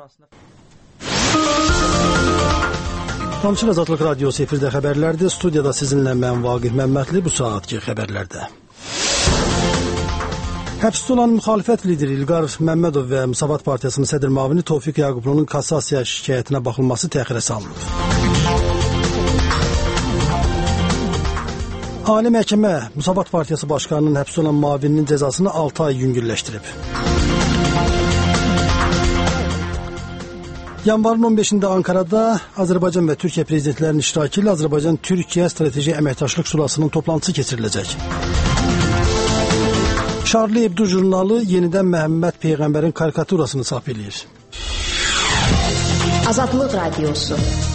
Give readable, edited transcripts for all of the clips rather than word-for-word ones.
cəzasını... Tamçı Azadlıq Radiosu efirdə xəbərlərdir. Studiyada sizinlə mən Vaqif Məmmədli. Bu saatki xəbərlərdə. Həbsdə olan müxalifət lideri İlqar Məmmədov və Müsavat Partiyasının sədr müavini Tofiq Yaqublu'nun kassasiya şikayətinə baxılması təxirə salınıb. Ali Məhkəmə Müsavat Partiyası başqanının həbsdə olan müavininin cəzasını 6 ay yüngülləşdirib. Yanvarın 15-də Ankara'da Azərbaycan və Türkiyə prezidentlərinin iştirakı ilə Azərbaycan-Türkiyə Strateji Əməkdaşlıq Şurasının toplantısı keçiriləcək. Charlie Hebdo jurnalı yenidən Məhəmməd Peyğəmbərin karikaturasını çap edir. Azadlıq Radiosu.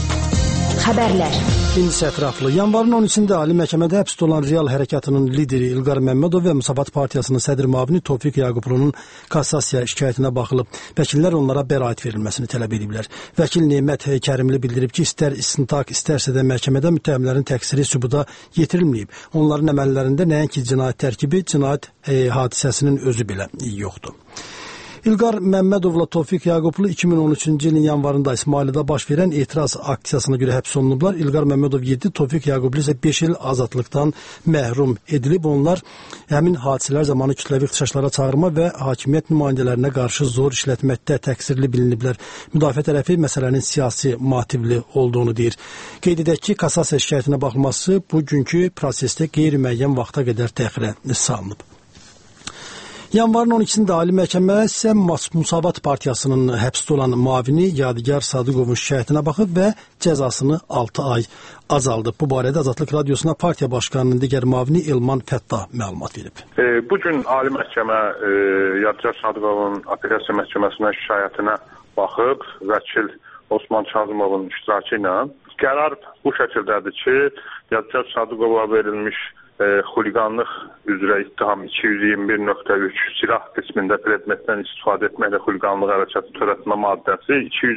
Xəbərlər. İndi ətraflı. Yanvarın 13-də Ali Məhkəmədə həbsdə olan Real Hərəkatının lideri İlqar Məmmədov və Müsavat Partiyasının sədr müavini Tofiq Yaqublu'nun kassasiya şikayətinə baxılıb. Vəkillər onlara bəraət verilməsini tələb ediblər. Vəkil Nemət Kərimli bildirib ki, istər istintaq, istərsə də məhkəmədə müttəhimlərin təqsiri sübuta yetirilməyib. Onların əməllərində nəinki cinayət tərkibi, cinayət hadisəsinin özü belə yoxdur. İlqar Məmmədovla Tofiq Yaqublu 2013-cü ilin yanvarında İsmailidə baş verən etiraz aksiyasına görə həbs olunublar. İlqar Məmmədov 7, Tofiq Yaqublu isə 5 il azadlıqdan məhrum edilib. Onlar həmin hadisələr zamanı kütləvi ixtişaşlara çağırma və hakimiyyət nümayəndələrinə qarşı zor işlətməkdə təqsirli biliniblər. Müdafiə tərəfi məsələnin siyasi motivli olduğunu deyir. Qeyd edək ki, kassasiya şikayətinə baxılması bugünkü prosesdə qeyri-müəyyən vaxta qədər təxirə salınıb. Yanvarın 12-də Ali Məhkəmə isə Müsavat Partiyasının həbsdə olan müavini Yadigar Sadıqovun şikayətinə baxıb və cəzasını 6 ay azaldıb. Bu barədə Azadlıq Radiosuna partiya başqanının digər müavini Elman Fəttah məlumat verib. Bugün Ali Məhkəmə Yadigar Sadıqovun apellyasiya məhkəməsinə şikayətinə baxıb, vəkil Osman Kazımovun iştirakı ilə qərar bu şəkildədir ki, Yadigar Sadıqova verilmiş xuliqanlıq üzrə ittiham 221.3 silah qismində predmetdən istifadə etməklə xuliqanlıq hərəkatı törətmə maddəsi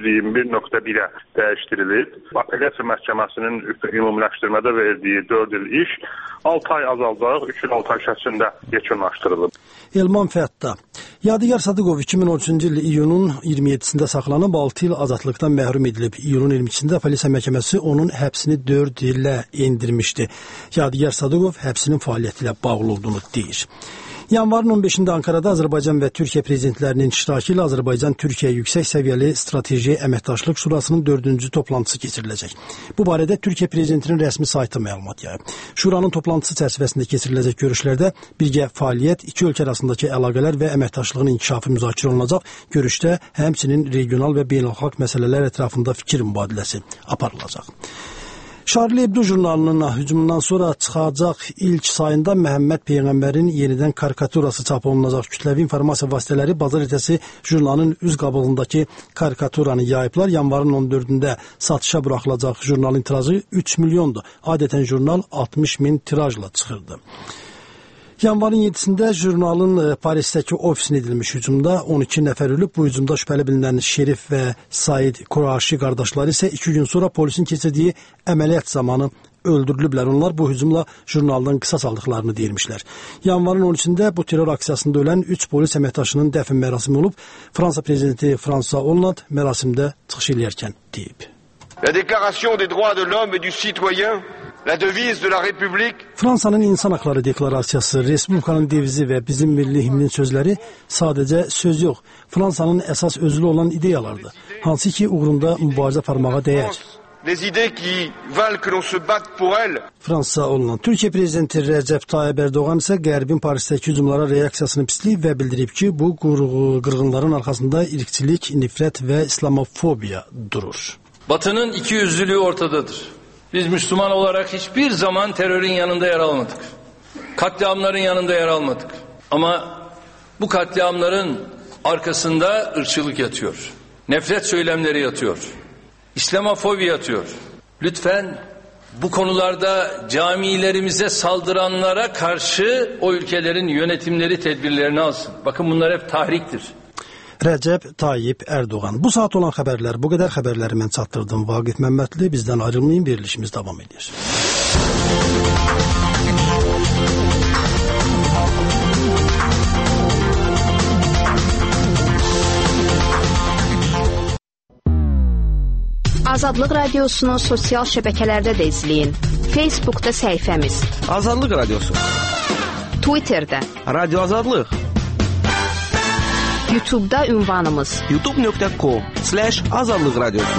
221.1-ə dəyişdirilib. Apellyasiya məhkəməsinin ümumiləşdirmədə verdiyi 4 il iş 6 ay azaldaraq 3 il 6 ay şəklində yekunlaşdırılıb. Elman Fəttah. Yadigar Sadıqov 2013-cü il iyunun 27-sində saxlanıb 6 il azadlıqdan məhrum edilib. İyunun 22-də Apellyasiya məhkəməsi onun həbsini 4 illə endirmişdi. Yadigar Sadıqov həbsinin fəaliyyəti ilə bağlı olduğunu deyir. Yanvarın 15-də Ankara'da Azərbaycan və Türkiyə prezidentlərinin iştirakı ilə Azərbaycan-Türkiyə yüksək səviyyəli strateji əməkdaşlıq şurasının 4-cü toplantısı keçiriləcək. Bu barədə Türkiyə prezidentinin rəsmi saytı məlumat yayıb. Şuranın toplantısı çərçivəsində keçiriləcək görüşlərdə birgə fəaliyyət, iki ölkə arasındakı əlaqələr və əməkdaşlığın inkişafı müzakirə olunacaq. Görüşdə həmçinin regional və beynəlxalq məsələlər ətrafında fikir mübadiləsi aparılacaq. Charlie Hebdo jurnalının hücumundan sonra çıxacaq ilk sayında Məhəmməd Peyğəmbərin yenidən karikaturası çap olunacaq. Kütləvi informasiya vasitələri bazar ertəsi jurnalın üz qabığındakı karikaturanı yayıblar. Yanvarın 14-də satışa buraxılacaq jurnalın tirajı 3 milyondur. Adətən jurnal 60 min tirajla çıxırdı. Yanvarın 7-də jurnalın Parisdəki ofisinə edilmiş hücumda 12 nəfər ölüb. Bu hücumda şübhəli bilinən Şerif və Said Quraşi qardaşları isə 2 gün sonra polisin keçirdiyi əməliyyat zamanı öldürülüblər. Onlar bu hücumla jurnaldan qisas aldıqlarını deyirmişlər. Yanvarın 13-də bu terror aksiyasında ölən 3 polis əməkdaşının dəfn mərasimi olub. Fransa prezidenti François Hollande mərasimdə çıxış edərkən deyib. La déclaration des droits de l'homme et du citoyen, la devise de la République. Fransanın İnsan Haqları Deklarasiyası, Respublikanın devizi və bizim milli himnin sözləri sadəcə söz yox, Fransanın əsas özlü olan ideyalardır, hansı ki uğrunda mübarizə aparmağa dəyər. Les idées qui valent que l'on se batte pour elles. Fransa olunan Türkiyə prezidenti Rəcəb Tayyip Erdoğan isə Qərbin Parisdəki hücumlara reaksiyasını pisləyib və bildirib ki, bu qırğınların arxasında irqçilik, nifrət və islamofobiya durur. Batı'nın ikiyüzlülüğü ortadadır. Biz Müslüman olarak hiçbir zaman terörün yanında yer almadık. Katliamların yanında yer almadık. Ama bu katliamların arkasında ırkçılık yatıyor. Nefret söylemleri yatıyor. İslamofobi yatıyor. Lütfen bu konularda camilerimize saldıranlara karşı o ülkelerin yönetimleri tedbirlerini alsın. Bakın bunlar hep tahriktir. Rəcəb Tayyip Erdoğan. Bu saat olan xəbərlər, bu qədər xəbərləri mən çatdırdım. Vaqif Məmmədli, bizdən ayrılmayın, verilişimiz davam edir. Azadlıq Radiosunu sosial şəbəkələrdə də izləyin. Facebookda səhifəmiz Azadlıq Radiosu, Twitterdə Radio Azadlıq, YouTube'da ünvanımız youtube.com/azadlıq radiosu.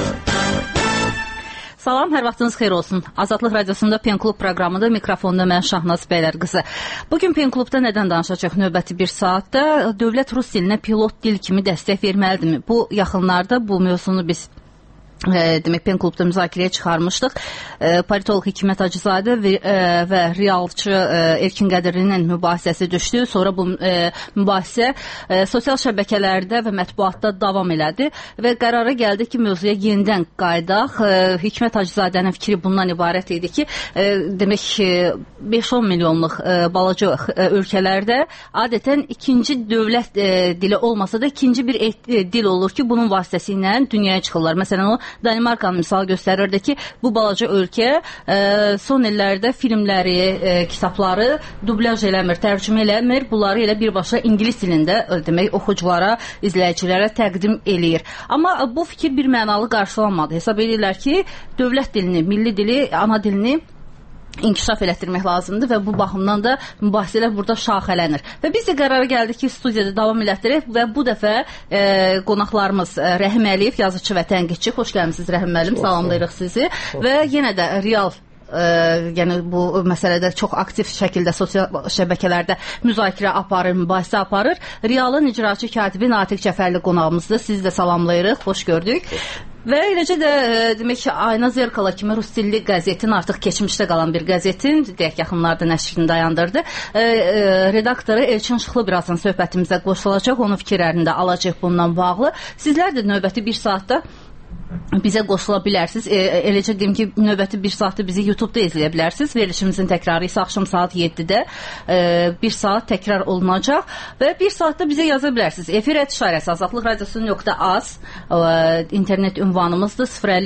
Salam, hər vaxtınız xeyir olsun. Azadlıq Radiosunda Pen Klub proqramında mikrofonda mən Şahnaz Bəylər qızı. Bugün Pen Klubda nədən danışacaq növbəti bir saatda? Dövlət rus dilinə pilot dil kimi dəstək verməlidirmi? Bu yaxınlarda bu mövzunu biz demək Pen Klubda müzakirəyə çıxarmışdıq. Politolog Hikmət Hacızadə və realçı Erkin Qədirlinin mübahisəsi düşdü. Sonra bu mübahisə sosial şəbəkələrdə və mətbuatda davam elədi və qərara gəldi ki, mövzuya yenidən qaydaq. Hikmət Hacızadənin fikri bundan ibarət idi ki, demək 5-10 milyonluq balaca ölkələrdə adətən ikinci dövlət dili olmasa da ikinci bir dil olur ki, bunun vasitəsilə dünyaya çıxırlar. Məsələn, o Danimarkanın misal göstərirdi ki, bu balaca ölkə son illərdə filmləri, kitabları dublyaj eləmir, tərcümə eləmir. Bunları elə birbaşa ingilis dilində demək oxuculara, izləyicilərə təqdim eləyir. Amma bu fikir bir mənalı qarşılanmadı. Hesab edirlər ki, dövlət dilini, milli dili, ana dilini inkişaf elətdirmək lazımdır və bu baxımdan da mübahisələr burada şaxələnir. Və biz də qərara gəldik ki, studiyada davam elətdirək və bu dəfə qonaqlarımız Rəhim Əliyev, yazıcı və tənqidçi. Xoş gəlmisiniz Rəhim müəllim, salamlayırıq sizi. Və yenə də real yəni bu məsələdə çox aktiv şəkildə sosial şəbəkələrdə müzakirə aparır, mübahisə aparır. Realın icraçı katibi Natiq Cəfərli qonağımızdır. Sizi də salamlayırıq, xoş gördük. Və eləcə də demək ki, Ayna Zerkala kimi rus dilli qəzetin, artıq keçmişdə qalan bir qəzetin, deyək yaxınlarda nəşrini dayandırdı. Redaktoru Elçin Şıxlı birazdan söhbətimizə qoşulacaq, onun fikirlərini də alacaq bundan bağlı. Sizlər də növbəti bir saatda bizə qoşula bilərsiniz. Eləcə deyim ki, növbəti bir saatda bizi YouTube-da izləyə bilərsiniz. Verilişimizin təkrarı isə axşam saat 7-də bir saat təkrar olunacaq və bir saatda bizə yaza bilərsiniz. Efir etişarəsi azadlıqradiosu.az internet ünvanımızdır.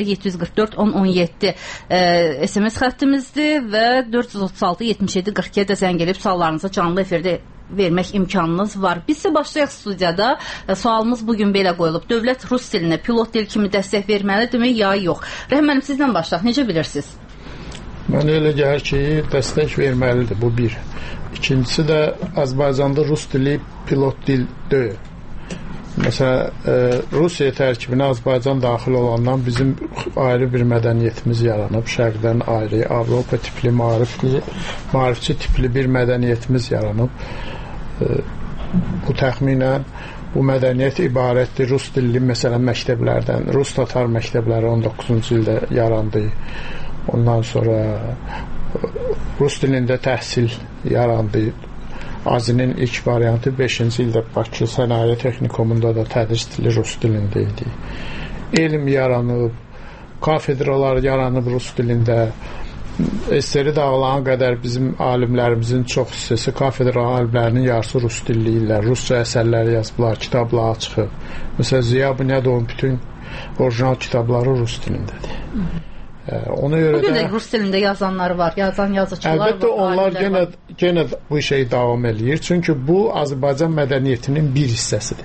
050-744-1017 SMS xəttimizdir və 436-77-42-də zəng edib suallarınızı canlı efirdə vermək imkanınız var. Biz isə başlayaq studiyada. Sualımız bugün belə qoyulub. Dövlət rus dilinə pilot dil kimi dəstək verməlidirmi, ya yox? Rəhim müəllim, sizdən başlayaq. Necə bilirsiniz? Mənə elə gəlir ki, dəstək verməlidir, bu bir. İkincisi də Azərbaycanda rus dili pilot dil deyil. Məsələn, Rusiya tərkibinə Azərbaycan daxil olandan bizim ayrı bir mədəniyyətimiz yaranıb. Şərqdən ayrı, Avropa tipli, maarifçi tipli bir mədəniyyətimiz yaranıb. Bu təxminən bu mədəniyyət ibarətdir rus dilli məsələn məktəblərdən. Rus tatar məktəbləri 19-cu ildə yarandı. Ondan sonra rus dilində təhsil yarandı. Azinin ilk variantı 5-ci ildə Bakı Sənaye Texnikumunda da tədris dili rus dilində idi. Elm yaranıb, kafedralar yaranıb rus dilində. SSR dağılan qədər bizim alimlərimizin çox hissəsi kafedra alimlərinin yarısı rus dilli ilə, rusca əsərləri yazıblar, kitablar çıxıb. Məsələn, Ziya Bünyadovun bütün orijinal kitabları rus dilindədir. Ona görə bugün də rus dilində yazanlar var, yazan yazıçılar var. Əlbəttə onlar yenə bu şey davam eləyir. Çünki bu Azərbaycan mədəniyyətinin bir hissəsidir.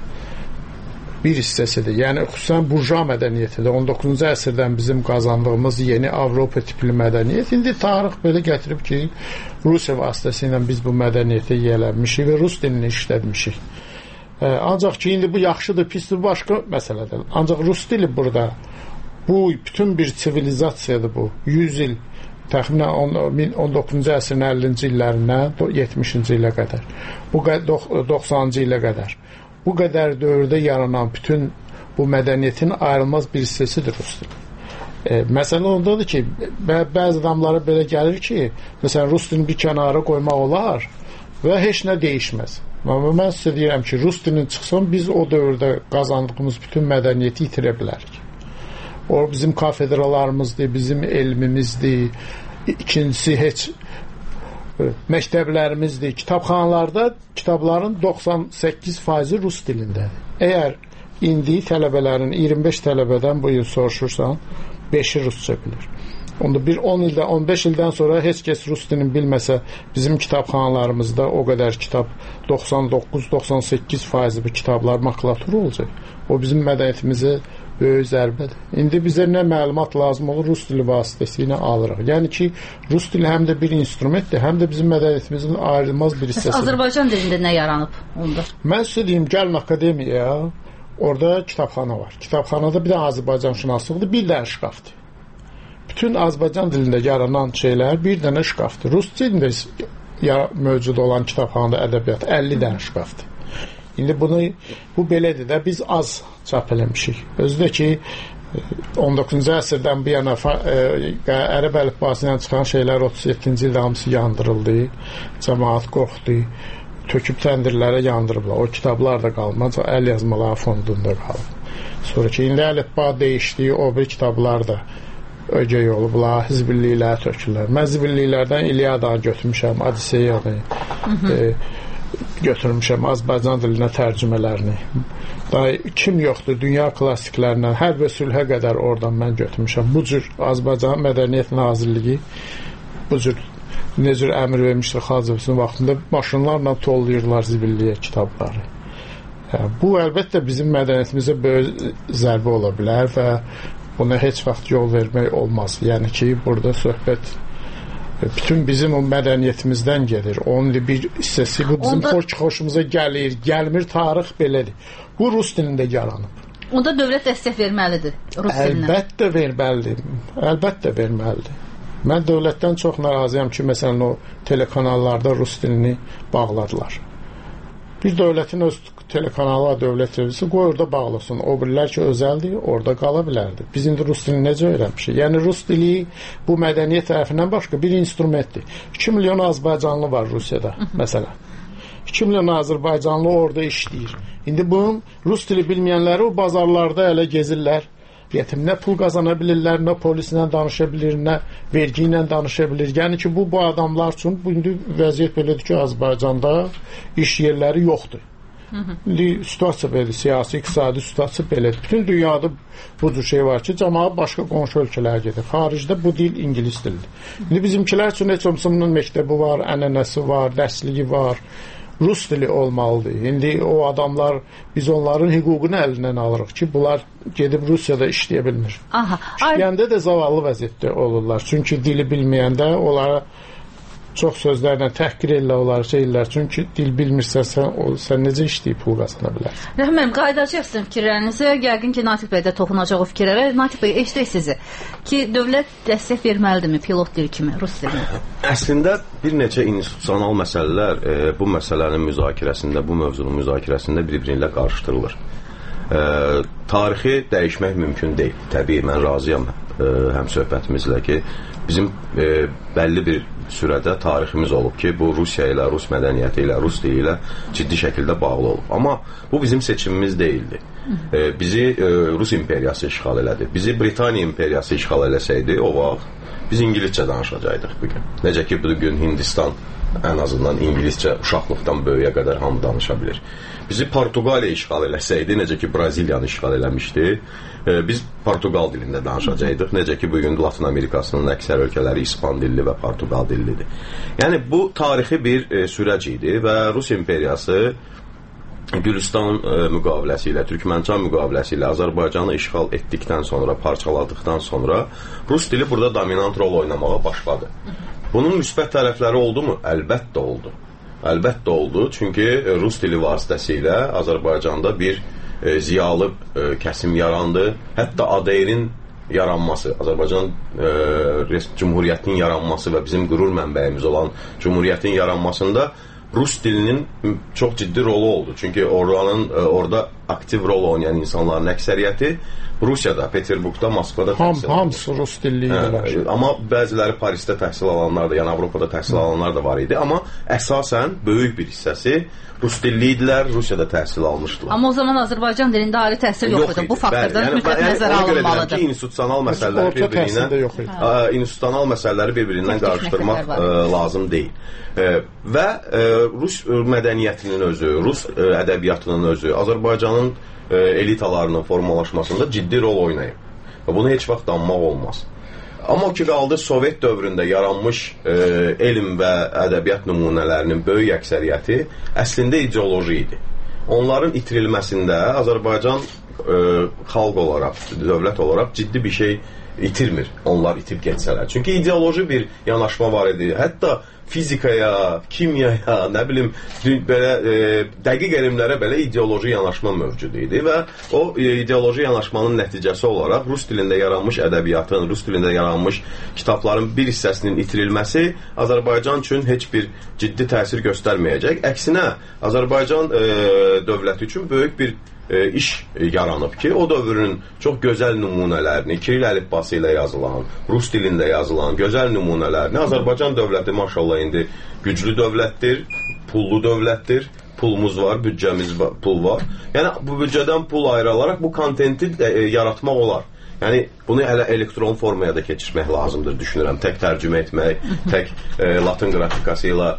Bir hissəsidir. Yəni xüsusən burja mədəniyyətidir. 19-cu əsrdən bizim qazandığımız yeni Avropa tipli mədəniyyət indi tarix belə gətirib ki, Rusiya vasitəsilə biz bu mədəniyyətə yiyələnmişik və rus dilini işlətmişik. Ancaq ki, indi bu yaxşıdır, pisdir, başqa məsələdir. Ancaq rus dili burada bu bütün bir sivilizasiyadır bu. 100 il, təxminən 19-cu əsrin 50-ci illərindən 70-ci ilə qədər. Bu 90-cı ilə qədər. Bu qədər dövrdə yaranan bütün bu mədəniyyətin ayrılmaz bir hissəsidir rus dili. Məsələ ondadır ki, bəzi adamlara belə gəlir ki, məsələn, rus dilini bir kənara qoymaq olar və heç nə dəyişməz. Amma mən sizə deyirəm ki, rus dilini çıxsın, biz o dövrdə qazandığımız bütün mədəniyyəti itirə bilərik. O bizim kafedralarımızdır, bizim elmimizdir. İkincisi heç məktəblərimizdir. Kitabxanalarda kitabların 98% rus dilindədir. Əgər indi tələbələrin 25 tələbədən bu il soruşursan, 5-i rusca bilir. Onda bir 10 ildən, 15 ildən sonra heç kəs rus dilini bilməsə, bizim kitabxanalarımızda o qədər kitab 99-98% bu kitablar makulatur olacaq. O bizim mədəniyyətimizə böyük zərbədir. İndi bizə nə məlumat lazım olur, rus dili vasitəsilə alırıq. Yəni ki, rus dili həm də bir instrumentdir, həm də bizim mədəniyyətimizin ayrılmaz bir hissəsidir. Azərbaycan dilində nə yaranıb onda? Mən sizə deyim, gəlin akademiyaya, orada kitabxana var. Kitabxanada bir də Azərbaycan şünaslıqdır, bir dənə şkafdır. Bütün Azərbaycan dilində yaranan şeylər bir dənə şkafdır. Rus dilində mövcud olan kitabxanada ədəbiyyat 50 dənə şkafdır. İndi bu belədir də, biz az çap eləmişik. Özü də ki, 19-cu əsrdən bir yana ərəb əlifbası ilə çıxan şeylər 37-ci ildə hamısı yandırıldı, cəmaat qorxdu, töküb təndirlərə yandırıblar. O kitablar da qalmaz, əl yazmaları fondunda qalıb. Sonra ki, indi əlifba dəyişdi, o bir kitablar da ögey olublar, hizbilliklərə tökürlər. Mən hizbilliklərdən İliadanı götürmüşəm, Odiseyanı, götürmüşəm, Azərbaycan dilinə tərcümələrini. Daha kim yoxdur, dünya klassiklərindən, hər və sülhə qədər oradan mən götürmüşəm. Bu cür Azərbaycan Mədəniyyət Nazirliyi bu cür nə cür əmr vermişdir Xacəvsin vaxtında, maşınlarla tollayırlar zibilliyə kitabları. Bu əlbəttə bizim mədəniyyətimizə böyük zərbə ola bilər və buna heç vaxt yol vermək olmaz. Yəni ki, burada söhbət bütün bizim o mədəniyyətimizdən gedir. Onun bir hissəsi bu bizim xoşumuza gəlir, gəlmir, tarix belədir. Bu rus dilində yaranıb. Onda dövlət dəstək verməlidir rus dilinə. Əlbəttə verməlidir. Mən dövlətdən çox narazıyam ki, məsələn o telekanallarda rus dilini bağladılar. Bir dövlətin öz telekanalı, dövlət televiziyası qoy orada bağlasın. O birilər ki, özəldir, orada qala bilərdi. Biz indi rus dilini necə öyrənmişik? Yəni, rus dili bu mədəniyyət tərəfindən başqa bir instrumentdir. 2 milyon Azərbaycanlı var Rusiyada, məsələn. 2 milyon Azərbaycanlı orada işləyir. İndi bunun rus dili bilməyənləri o bazarlarda elə gezirlər. Nə pul qazana bilirlər, nə polislə danışa bilir, nə vergi ilə danışa bilir. Yəni ki, bu adamlar üçün indi vəziyyət belədir ki, Azərbaycanda iş yerləri yoxdur. İndi situasiya belədir, siyasi, iqtisadi situasiya belədir. Bütün dünyada bu cür şey var ki, cəmaat başqa qonşu ölkələrə gedir. Xaricdə bu dil ingilis dilidir. İndi bizimkilər üçün heç olmasa məktəbi var, ənənəsi var, dərsliyi var. Rus dili olmalıdır. İndi o adamlar, biz onların hüququnu əlindən alırıq ki, bunlar gedib Rusiyada işləyə bilmir. İşləyəndə də zavallı vəziyyətdə olurlar. Çünki dili bilməyəndə onlara çox sözlərlə təhqir edirlər, şeylər. Çünki dil bilmirsən, sən necə işləyib pul qazana bilərsən? Rəhməm, qayıdacaq sizin fikirlərinizə. Yəqin ki, Natiq bəy də toxunacaq o fikirlərə. Natiq bəy, eşitək sizi ki, dövlət dəstək verməlidirmi pilot dil kimi rus dilinə? Əslində, bir neçə institusional məsələlər bu məsələnin müzakirəsində, bu mövzunun müzakirəsində bir-biri ilə qarışdırılır. Tarixi dəyişmək mümkün deyil. Təbii, mən razıyam həm söhbətimizlə ki, bizim bəlli bir sürədə tariximiz olub ki, bu Rusiya ilə, rus mədəniyyəti ilə, rus dili ilə ciddi şəkildə bağlı olub. Amma bu bizim seçimimiz deyildi. Bizi Rus imperiyası işğal elədi. Bizi Britaniya imperiyası işğal eləsəydi, o vaxt biz İngiliscə danışacaqdıq bugün. Necə ki, bugün Hindistan ən azından İngiliscə uşaqlıqdan böyüyə qədər hamı danışa bilir. Bizi Portuqaliya işğal eləsəydi, necə ki, Braziliyanı işğal eləmişdi, biz Portuqal dilində danışacaqdıq. Necə ki, bugün Latın Amerikasının əksər ölkələri İspan dilli və Portuqal dillidir. Yəni, bu tarixi bir sürəc idi və Rus imperiyası Gülüstan müqaviləsi ilə, Türkmənçan müqaviləsi ilə Azərbaycanı işğal etdikdən sonra, parçaladıqdan sonra Rus dili burada dominant rol oynamağa başladı. Bunun müsbət tərəfləri oldu mu? Əlbəttə oldu. Əlbəttə oldu, çünki rus dili vasitəsilə Azərbaycanda bir ziyalı kəsim yarandı. Hətta ADR-in yaranması, Azərbaycan Cumhuriyyətinin yaranması və bizim qürur mənbəyimiz olan Cumhuriyyətin yaranmasında rus dilinin çox ciddi rolu oldu. Çünki orada aktiv rol oynayan insanların əksəriyyəti Rusiyada, Peterburqda, Moskvada təhsil alınır. Hamısı rus dilli var. Amma bəziləri Parisdə təhsil alanlar da, yəni Avropada təhsil alanlar da var idi. Amma əsasən böyük bir hissəsi rus dilli idilər, Rusiyada təhsil almışdılar. Amma o zaman Azərbaycan dilində ali təhsil yox idi. Bu faktordan mütləq nəzərə alınmalıdır. Ki, institusional məsələləri bir-birindən qarışdırmaq lazım deyil. Və rus mədəniyyətinin özü, rus ədəbiyyatının özü, Azərbaycanın elitalarının formalaşmasında ciddi rol oynayıb. Bunu heç vaxt danmaq olmaz. Amma o ki qaldı, Sovet dövründə yaranmış elm və ədəbiyyat nümunələrinin böyük əksəriyyəti əslində ideoloji idi. Onların itirilməsində Azərbaycan xalq olaraq, dövlət olaraq ciddi bir şey itirmir. Onlar itib geçsələr. Çünki ideoloji bir yanaşma var idi. Hətta fizikaya, kimyaya, nə bilim, belə dəqiq elmlərə belə ideoloji yanaşma mövcud idi və o ideoloji yanaşmanın nəticəsi olaraq rus dilində yaranmış ədəbiyyatın, rus dilində yaranmış kitabların bir hissəsinin itirilməsi Azərbaycan üçün heç bir ciddi təsir göstərməyəcək. Əksinə, Azərbaycan dövləti üçün böyük bir iş yaranıb ki, o dövrün çox gözəl nümunələrini, Kiril əlifbası ilə yazılan, rus dilində yazılan gözəl nümunələrini Azərbaycan dövləti maşallah indi güclü dövlətdir, pullu dövlətdir, pulumuz var, büdcəmiz var, pul var. Yəni bu büdcədən pul ayrılaraq bu kontenti yaratmaq olar. Yəni bunu hələ elektron formaya da keçirmək lazımdır, düşünürəm. Tək tərcümə etmək, tək latın qrafikası ilə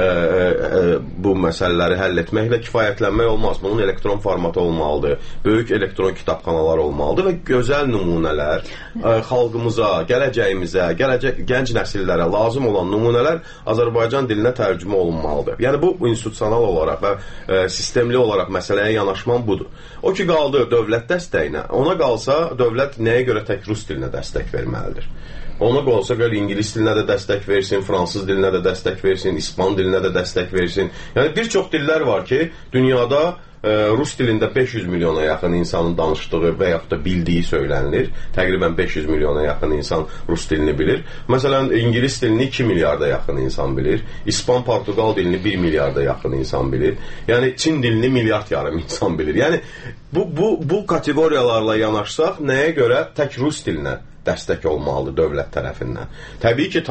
bu məsələləri həll etməklə kifayətlənmək olmaz. Bunun elektron formatı olmalıdır, böyük elektron kitabxanalar olmalıdır və gözəl nümunələr xalqımıza, gələcəyimizə, gənc nəsillərə lazım olan nümunələr Azərbaycan dilinə tərcümə olunmalıdır. Yəni bu institusional olaraq və sistemli olaraq məsələyə yanaşman budur. O ki qaldı dövlət dəstəyinə, ona qalsa dövlət nəyə görə tək rus dilinə dəstək verməlidir? Ona qalsa gəl ingilis dilinə də dəstək versin, fransız dilinə də dəstək versin, ispan dilinə də dəstək versin. Yəni bir çox dillər var ki, dünyada rus dilində 500 milyona yaxın insanın danışdığı və yaxud da bildiyi söylənilir. Təqribən 500 milyona yaxın insan rus dilini bilir. Məsələn, ingilis dilini 2 milyarda yaxın insan bilir. İspan, Portuqal dilini 1 milyarda yaxın insan bilir. Yəni Çin dilini milyard yarım insan bilir. Yəni bu kateqoriyalarla yanaşsaq, nəyə görə tək rus dilinə dəstək olmalıdır dövlət tərəfindən? Təbii ki,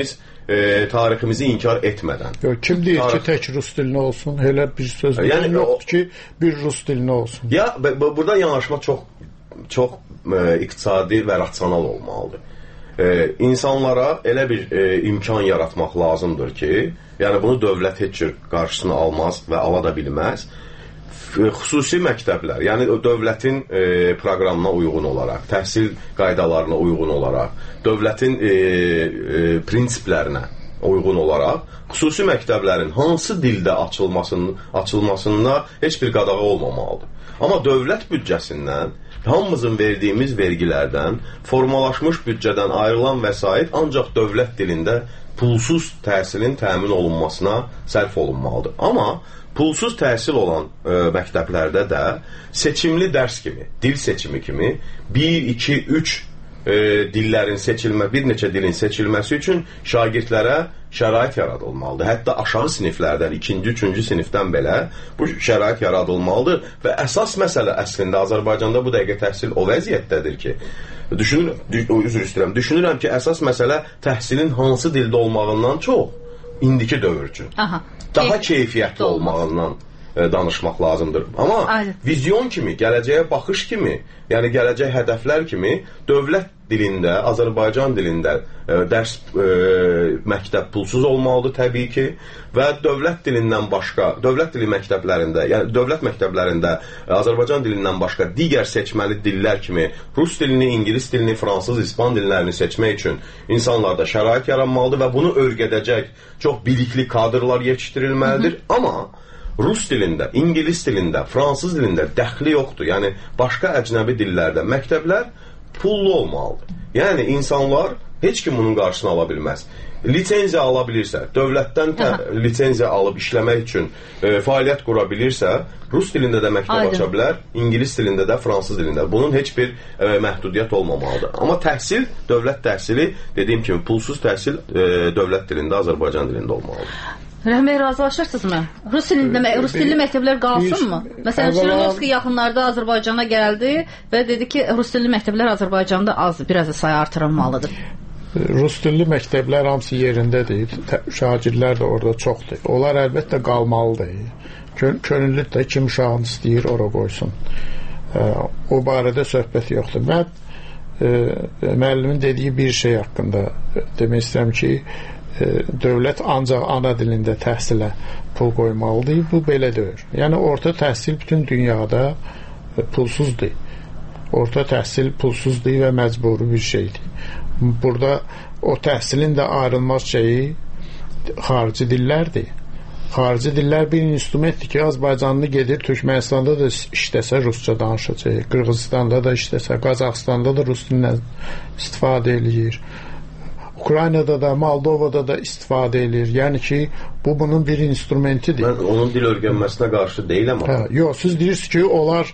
tariximizi inkar etmədən. Kim deyir ki, tək rus dilinə olsun? Elə bir söz yoxdur ki, bir rus dilinə olsun. Ya, burada yanaşma çox iqtisadi və rasional olmalıdır. İnsanlara elə bir imkan yaratmaq lazımdır ki, yəni bunu dövlət heç cür qarşısını almaz və ala da bilməz. Xüsusi məktəblər, yəni dövlətin proqramına uyğun olaraq, təhsil qaydalarına uyğun olaraq, dövlətin prinsiplərinə uyğun olaraq, xüsusi məktəblərin hansı dildə açılmasında heç bir qadağa olmamalıdır. Amma dövlət büdcəsindən, hamımızın verdiyimiz vergilərdən, formalaşmış büdcədən ayrılan vəsait ancaq dövlət dilində pulsuz təhsilin təmin olunmasına sərf olunmalıdır. Amma pulsuz təhsil olan məktəblərdə də seçimli dərs kimi, dil seçimi kimi 1, 2, 3 dillərin seçilmə, bir neçə dilin seçilməsi üçün şagirdlərə şərait yaradılmalıdır. Hətta aşağı siniflərdən, 2-ci, 3-cü sinifdən belə bu şərait yaradılmalıdır və əsas məsələ əslində Azərbaycanda bu dəqiqə təhsil o vəziyyətdədir ki, düşünürəm ki, əsas məsələ təhsilin hansı dildə olmağından çox indiki dövr üçün. Daha keyfiyyətli olmağından danışmaq lazımdır. Amma vizyon kimi, gələcəyə baxış kimi, yəni gələcək hədəflər kimi dövlət dilində, Azərbaycan dilində dərs məktəb pulsuz olmalıdır təbii ki və dövlət dilindən başqa, dövlət dili məktəblərində, yəni dövlət məktəblərində Azərbaycan dilindən başqa digər seçməli dillər kimi rus dilini, ingilis dilini, fransız, ispan dillərini seçmək üçün insanlarda şərait yaranmalıdır və bunu öyrədəcək çox bilikli kadrlar yetişdirilməlidir. Amma rus dilində, ingilis dilində, fransız dilində dəxli yoxdur. Yəni başqa əcnəbi dillərdə məktəblər pullu olmalıdır. Yəni insanlar heç kim bunun qarşısını ala bilməz. Lisenziya ala bilirsə, dövlətdən lisenziya alıb işləmək üçün fəaliyyət qura bilirsə, rus dilində də məktəb aça bilər, ingilis dilində də, fransız dilində. Bunun heç bir məhdudiyyət olmamalıdır. Amma təhsil, dövlət təhsili, dediyim kimi pulsuz təhsil dövlət dilində, Azərbaycan dilində olmalıdır. Rəhməy, razılaşırsınızmı? Rus dilli məktəblər qalsınmı? Məsələn, Şirinovski yaxınlarda Azərbaycana gəldi və dedi ki, rus dilli məktəblər Azərbaycanda azdır, biraz da sayı artırılmalıdır. Rus dilli məktəblər hamısı yerindədir, şagirdlər də orada çoxdur. Onlar əlbəttə qalmalıdır. Könüllü də kim uşağını istəyir, ora qoysun. O barədə söhbət yoxdur. Mən müəllimin dediyi bir şey haqqında demək istəyirəm ki, dövlət ancaq ana dilində təhsilə pul qoymalıdır. Bu belə deyil. Yəni orta təhsil bütün dünyada pulsuzdur. Orta təhsil pulsuzdur və məcburi bir şeydir. Burada o təhsilin də ayrılmaz şeyi xarici dillərdir. Xarici dillər bir instrumentdir ki, Azərbaycanlı gedir, Türkmənistanda da işləsə rusca danışacaq, Qırğızstanda da işləsə, Qazaxstanda da rus dilindən istifadə edir. Ukraynada da, Moldovada da istifadə edir. Yəni ki, bu bunun bir instrumentidir. Mən onun dil öyrənməsinə qarşı deyiləm. Yox, siz deyirsiniz ki, onlar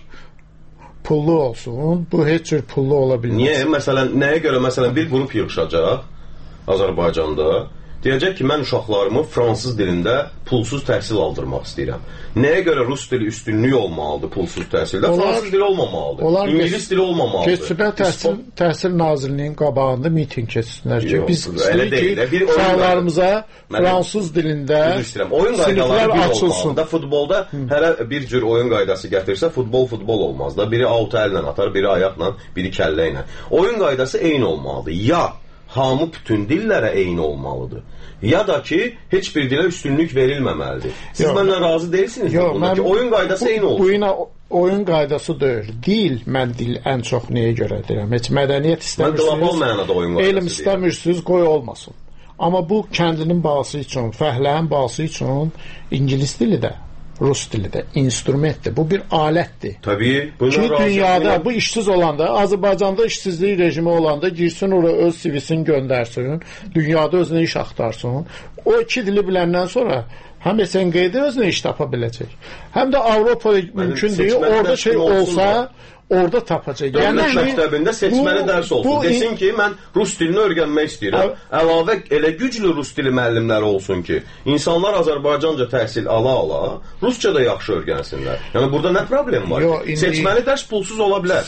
pullu olsun. Bu heç cür pullu ola bilməz. Niyə? Məsələn, nəyə görə? Məsələn, bir qrup yığışacaq Azərbaycanda. Deyəcək ki, mən uşaqlarımı fransız dilində pulsuz təhsil aldırmaq istəyirəm. Nəyə görə rus dili üstünlük olmalıdır pulsuz təhsildə? Fransız dili olmamalıdır. İngilis dili olmamalıdır. Keçibə Təhsil Nazirliyinin qabağında miting keçsinlər ki, biz istəyirik ki, uşaqlarımıza fransız dilində siniflər açılsın. Futbolda hərə bir cür oyun qaydası gətirsə, futbol olmaz da. Biri aut əllə atar, biri ayaqla, biri kəllə ilə. Oyun qaydası eyni olmalıdır. Ya hamı bütün dillərə eyni olmalıdır. Ya da ki, heç bir dilə üstünlük verilməməlidir. Siz mənlə razı deyilsiniz ki, oyun qaydası eyni olsun. Bu yine oyun qaydası deyil. Dil, mən dil ən çox nəyə görə deyirəm? Heç mədəniyyət istəmirsiniz. Mən qlobal mənada oyun qaydası elm istəmirsiniz, qoy olmasın. Amma bu kəndinin balası üçün, fəhlənin balası üçün ingilis dili də, rus dili də instrumentdir. Bu bir alətdir. Tabii. Ki dünyada bu işsiz olanda, Azərbaycanda işsizlik rejimi olanda girsin oraya öz CV'sini göndərsin, dünyada özünə iş axtarsın. O iki dili biləndən sonra həm SNG-də özünə iş tapa biləcək. Həm də Avropada mümkün deyil. Orada şey olsa, orada tapacaq. Dövlət məktəbində seçməli dərs olsun. Desin ki, mən rus dilini öyrənmək istəyirəm. Əlavə elə güclü rus dili müəllimləri olsun ki, insanlar Azərbaycanca təhsil ala-ala, rusca da yaxşı öyrənsinlər. Yəni, burada nə problem var? Seçməli dərs pulsuz ola bilər.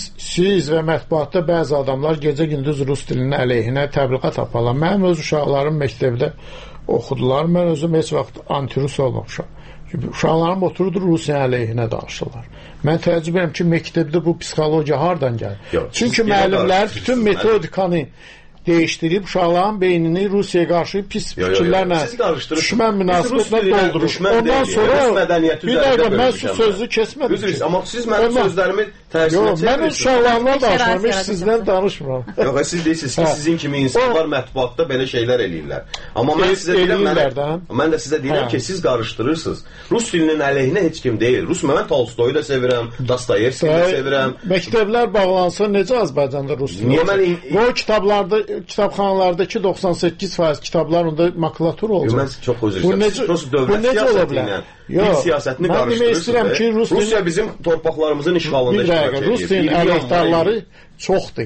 Siz və mətbuatda bəzi adamlar gecə-gündüz rus dilinin əleyhinə təbliğat aparlar. Mənim öz uşaqlarım məktəbdə oxudular. Mən özüm heç vaxt anti-rus olmamışam. Uşaqlarım otururdur, Rusiya əleyhinə danışırlar. Mən təəccüb edirəm ki, məktəbdə bu psixologiya hardan gəlir? Çünki müəllimlər bütün metodikanı dəyişdirib uşaqların beynini Rusiyaya qarşı pis fikirlərlə, düşmən münasibətlə doldurur. Ondan sonra bir dəqiqə mən şu sözü kesmədim ki. Amma siz mənim sözlərimi tərsinə çevirsiniz. Mən uşaqlarla danışmam, heç sizdən danışmıram. Yox, siz deyirsiniz ki, sizin kimi insanlar mətbuatda belə şeylər eləyirlər. Amma mən sizə deyirəm, mən də sizə deyirəm ki, siz qarışdırırsınız. Rus dilinin əleyhinə heç kim deyil. Mən Tolstoyu da sevirəm, Dostoyevskini də sevirəm. Məktəblər bağlansa necə Azərbaycanda rus dili? Qoy kitabxanalardakı 98% kitablar onda makulatur olacaq. Mən çox özür istəyirəm. Dövlət siyasəti bir siyasətini qarışdırırsınız. Rusiya bizim torpaqlarımızın işğalında iştirak edir. Rus dilinin əleyhdarları çoxdur.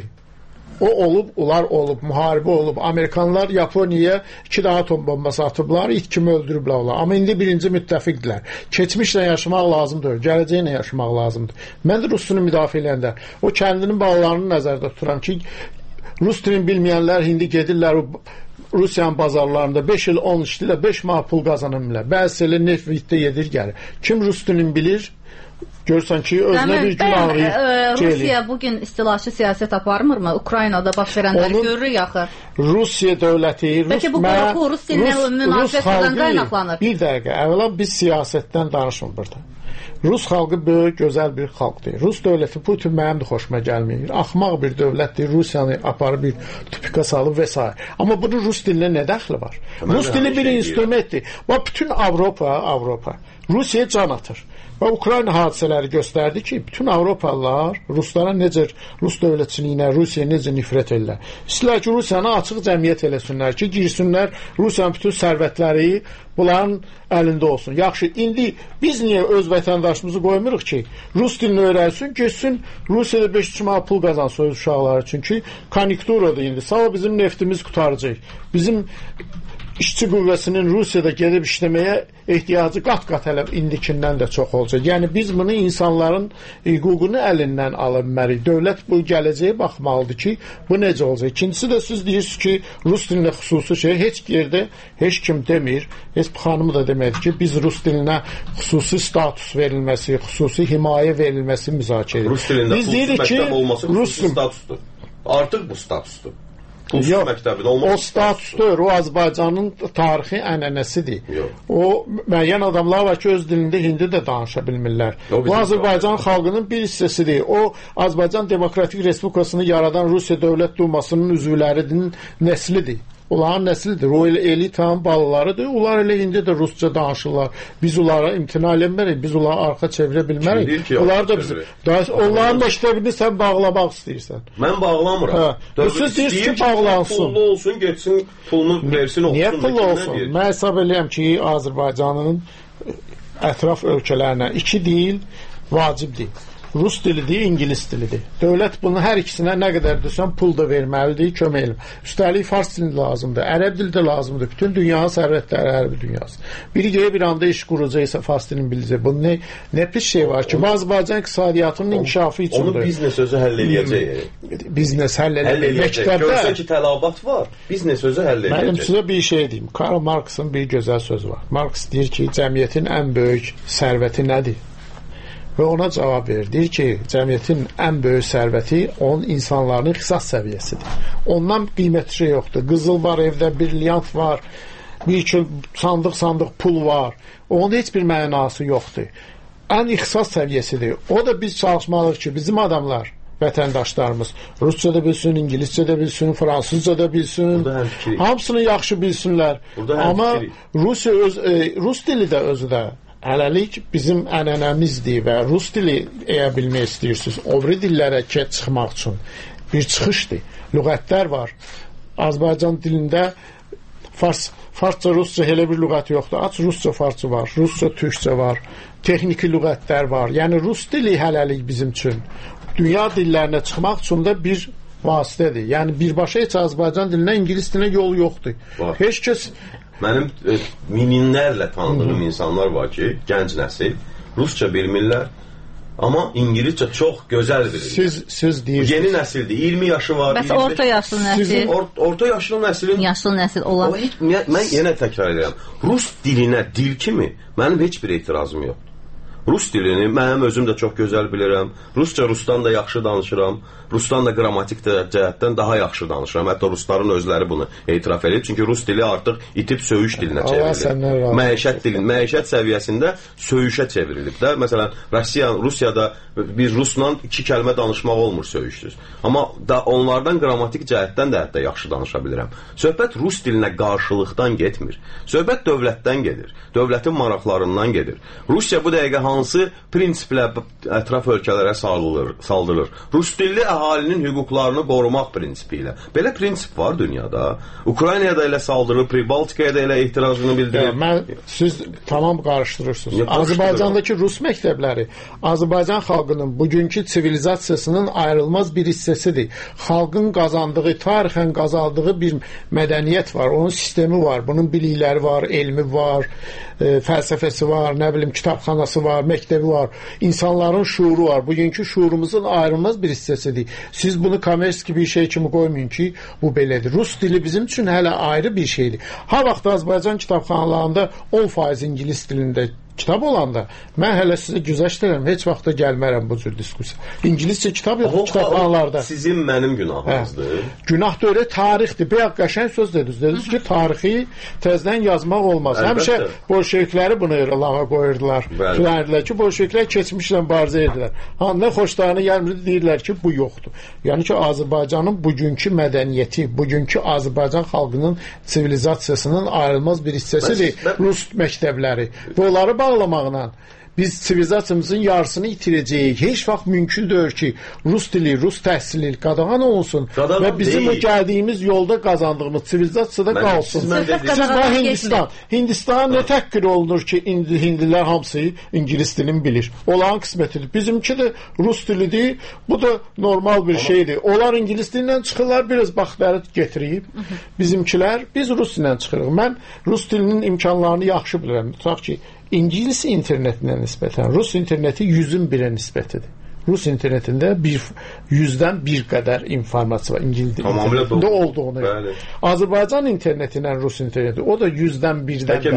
O olub, onlar olub, müharibə olub. Amerikanlar Yaponiyaya 2 daha atom bombası atıblar, it kimi öldürüblər onlar. Amma indi birinci müttəfiqdirlər. Keçmişlə yaşamaq lazımdır, gələcəklə yaşamaq lazımdır. Mən də Rus dilini müdafiə edəndə o kəndinin balalarını nəzərdə tuturam ki, Rus dilini bilməyənlər indi gedirlər Rusiyanın bazarlarında 5 il 10 işlə 5 manat pul qazanırlar. Bəzisi elə Nefritdə yedir gəlir. Kim Rus dilini bilir, görsən ki, özünə bir gün ağrıyır. Rusiya bugün istilaçı siyasət aparmırmı? Ukraynada baş verənləri görürük axı. Rusiya dövləti, Bəlkə bu qorxu Rus dilinin münasibətdən qaynaqlanır. Bir dəqiqə, əvvəla biz siyasətdən danışmır burada. Rus xalqı böyük, gözəl bir xalqdır. Rus dövləti Putin mənim də xoşuma gəlmir. Axmaq bir dövlətdir. Rusiyanı aparıb bir tupika salıb və s. Amma bunun Rus dilinə nə dəxli var? Rus dili bir instrumentdir. Və bütün Avropa Rusiyaya can atır. Və Ukrayna hadisələri göstərdi ki, bütün Avropalılar Ruslara necə, Rus dövlətçiliyinə, Rusiyaya necə nifrət edirlər. İstəyirlər ki, Rusiyanı açıq cəmiyyət eləsinlər ki, girsinlər, Rusiyanın bütün sərvətləri bunların əlində olsun. Yaxşı, indi biz niyə öz vətəndaşımızı qoymuruq ki, Rus dilini öyrənsin, geçsin, Rusiyada 5-3 manat pul qazansın öz uşaqları. Çünki konjunkturadır indi. Sağ bizim neftimiz qutaracaq. Bizim işçi qüvvəsinin Rusiyada gedib işləməyə ehtiyacı qat-qat hələ indikindən də çox olacaq. Yəni biz bunu insanların hüququnu əlindən alınmalıyıq. Dövlət bu gələcəyə baxmalıdır ki, bu necə olacaq. İkincisi də siz deyirsiniz ki, Rus dilinə xüsusi şey heç yerdə heç kim demir. Heç xanımı da demədi ki, biz Rus dilinə xüsusi status verilməsi, xüsusi himayə verilməsi müzakirə edirik. Rus dilində xüsusi məktəb olması xüsusi statusdur. Artıq bu statusdur. O statusdur, o Azərbaycanın tarixi ənənəsidir. O müəyyən adamlar var ki, öz dilində hindi də danışa bilmirlər. Bu Azərbaycan xalqının bir hissəsidir. O Azərbaycan Demokratik Respublikasını yaradan Rusiya Dövlət Dumasının üzvlərinin nəslidir. Onların nəslidir. O elitanın balalarıdır. Onlar elə indi də rusca danışırlar. Biz onlara imtina eləmirik. Biz onlara arxa çevirə bilmərik. Onlar da bizim. Onların məktəbini sən bağlamaq istəyirsən. Mən bağlamıram. Siz deyirsiniz ki, bağlansın. Pullu olsun, getsin, pulunu versin, olsun. Niyə pullu olsun? Mən hesab eləyəm ki, Azərbaycanın ətraf ölkələrinə 2 dil vacibdir. Rus dilidir, İngilis dilidir. Dövlət bunun hər ikisinə nə qədər desən pul da verməlidir, kömək elm. Üstəlik fars dili lazımdır, ərəb dili də lazımdır. Bütün dünyanın sərvətləri ərəb dünyası. Biri gəyə bir anda iş quracaqsa fars dilini biləcək. Bunun nə pis şey var ki, Azərbaycan iqtisadiyyatının inkişafı üçündür. Onu biznes özü həll edəcək. Biznes həll edəcək. Görsən ki, tələbat var, biznes özü həll edəcək. Mənim sizə bir şey deyim. Karl Marx'ın bir gözəl sözü var. Marx deyir ki, cəmiyyətin ən böyük sərvəti nədir? Və ona cavab verir. Deyir ki, cəmiyyətin ən böyük sərvəti onun insanların ixtisas səviyyəsidir. Ondan qiymətli şey yoxdur. Qızıl var evdə, brilyant var, bir kilo sandıq pul var. Onun heç bir mənası yoxdur. Ən ixtisas səviyyəsidir. O da biz çalışmalıyıq ki, bizim adamlar, vətəndaşlarımız rusca da bilsin, ingiliscə də bilsin, fransızca da bilsin, hamısını yaxşı bilsinlər. Amma Rus dili də özü də hələlik bizim ənənəmizdir və rus dili eyə bilmək istəyirsiniz. O biri dillərə çıxmaq üçün bir çıxışdır. Lüğətlər var. Azərbaycan dilində farsça, rusca elə bir lüğət yoxdur. Aç rusca, farsça var. Rusca, türkçə var. Texniki lüğətlər var. Yəni rus dili hələlik bizim üçün dünya dillərinə çıxmaq üçün də bir vasitədir. Yəni birbaşa heç Azərbaycan dilinə, ingilis dilinə yol yoxdur. Heç kəs mənim minlərlə tanıdığım insanlar var ki, gənc nəsil rusca bilmirlər, amma ingiliscə çox gözəl bilir. Siz deyirsiniz. Yeni nəsildir, 20 yaşı var. Bəs orta yaşlı nəsil? Orta yaşlı nəslin... Yaşlı nəsil olan... Mən yenə təkrar edirəm. Rus dilinə dil kimi mənim heç bir etirazım yoxdur. Rus dilini mənim özüm də çox gözəl bilirəm. Rusdan da yaxşı danışıram. Rusdan da qrammatik cəhətdən daha yaxşı danışıram. Hətta rusların özləri bunu etiraf edir. Çünki rus dili artıq itib söyüş dilinə çevrilir. Məişət səviyyəsində söyüşə çevrilib də. Məsələn, Rusiyada bir rusla 2 kəlmə danışmaq olmur söyüşsüz. Amma onlardan qrammatik cəhətdən də hətta yaxşı danışa bilirəm. Söhbət rus dilinə qarşılıqdan getmir. Söhbət dövlətdən gedir. Dövlətin maraqlarından gedir. Rusiya bu dəqiqə hansı prinsiplə ətraf ölkələrə saldırır? Rus dilli əhalinin hüquqlarını qorumaq prinsipi ilə. Belə prinsip var dünyada. Ukraynaya da elə saldırır, Pribaltikaya da elə etirazını bildirir. Siz tamam qarışdırırsınız. Azərbaycandakı rus məktəbləri Azərbaycan xalqının bugünkü sivilizasiyasının ayrılmaz bir hissəsidir. Xalqın qazandığı, tarixən qazandığı bir mədəniyyət var, onun sistemi var, bunun bilikləri var, elmi var, fəlsəfəsi var, nə bilim kitabxanası var, məktəbi var, insanların şuuru var. Bugünkü şuurumuzun ayrılmaz bir hissəsidir. Siz bunu kommersiya bir şey kimi qoymayın ki, bu belədir. Rus dili bizim üçün hələ ayrı bir şeydir. Ha vaxt Azərbaycan kitabxanalarında 10% ingilis dilində kitab olanda, mən hələ sizə güzəşt edirəm, heç vaxt da gəlmərəm bu cür diskusiya. İngiliscə kitab yoxdur kitabxanalarda. Sizin mənim günahınızdır. Günah da öyle, tarixdir. Bəyək qəşəng söz dediniz. Dediniz ki, tarixi təzdən yazmaq olmaz. Həmişə bolşevikləri bunu lağa qoyurdular. Deyirlər ki, bolşeviklər keçmişlə barizə edirlər. Nə xoşlarına gəlmir, deyirlər ki, bu yoxdur. Yəni ki, Azərbaycanın bugünkü mədəniyyəti, bugünkü Azərbaycan xalqının sivilizasiyasının ayrılmaz bir hissəsidir Rus məktəbləri. Və onları bağlamaqla biz sivilizasiyamızın yarısını itirəcəyik. Heç vaxt mümkün deyil ki, rus dili, rus təhsili qadağan olunsun və bizim gəldiyimiz yolda qazandığımız sivilizasiyada qalsın. Siz Hindistan nə təhqir olunur ki, hindlilər hamısı ingilis dilini bilir. Olağan qismətidir. Bizimki də rus dilidir. Bu da normal bir şeydir. Onlar ingilis dilindən çıxırlar, biraz baxtları getirib. Bizimkilər, biz rus dilindən çıxırıq. Mən rus dilinin imkanlarını yaxşı bilirəm. Tutaq ki, İngilis internetinə nisbətən Rus interneti 100-ün 1-ə nisbətidir. Rus internetində 100-dən 1 qədər informasiya var İngilis internetində olduğunu. Azərbaycan internetilə Rus interneti o da 100-dən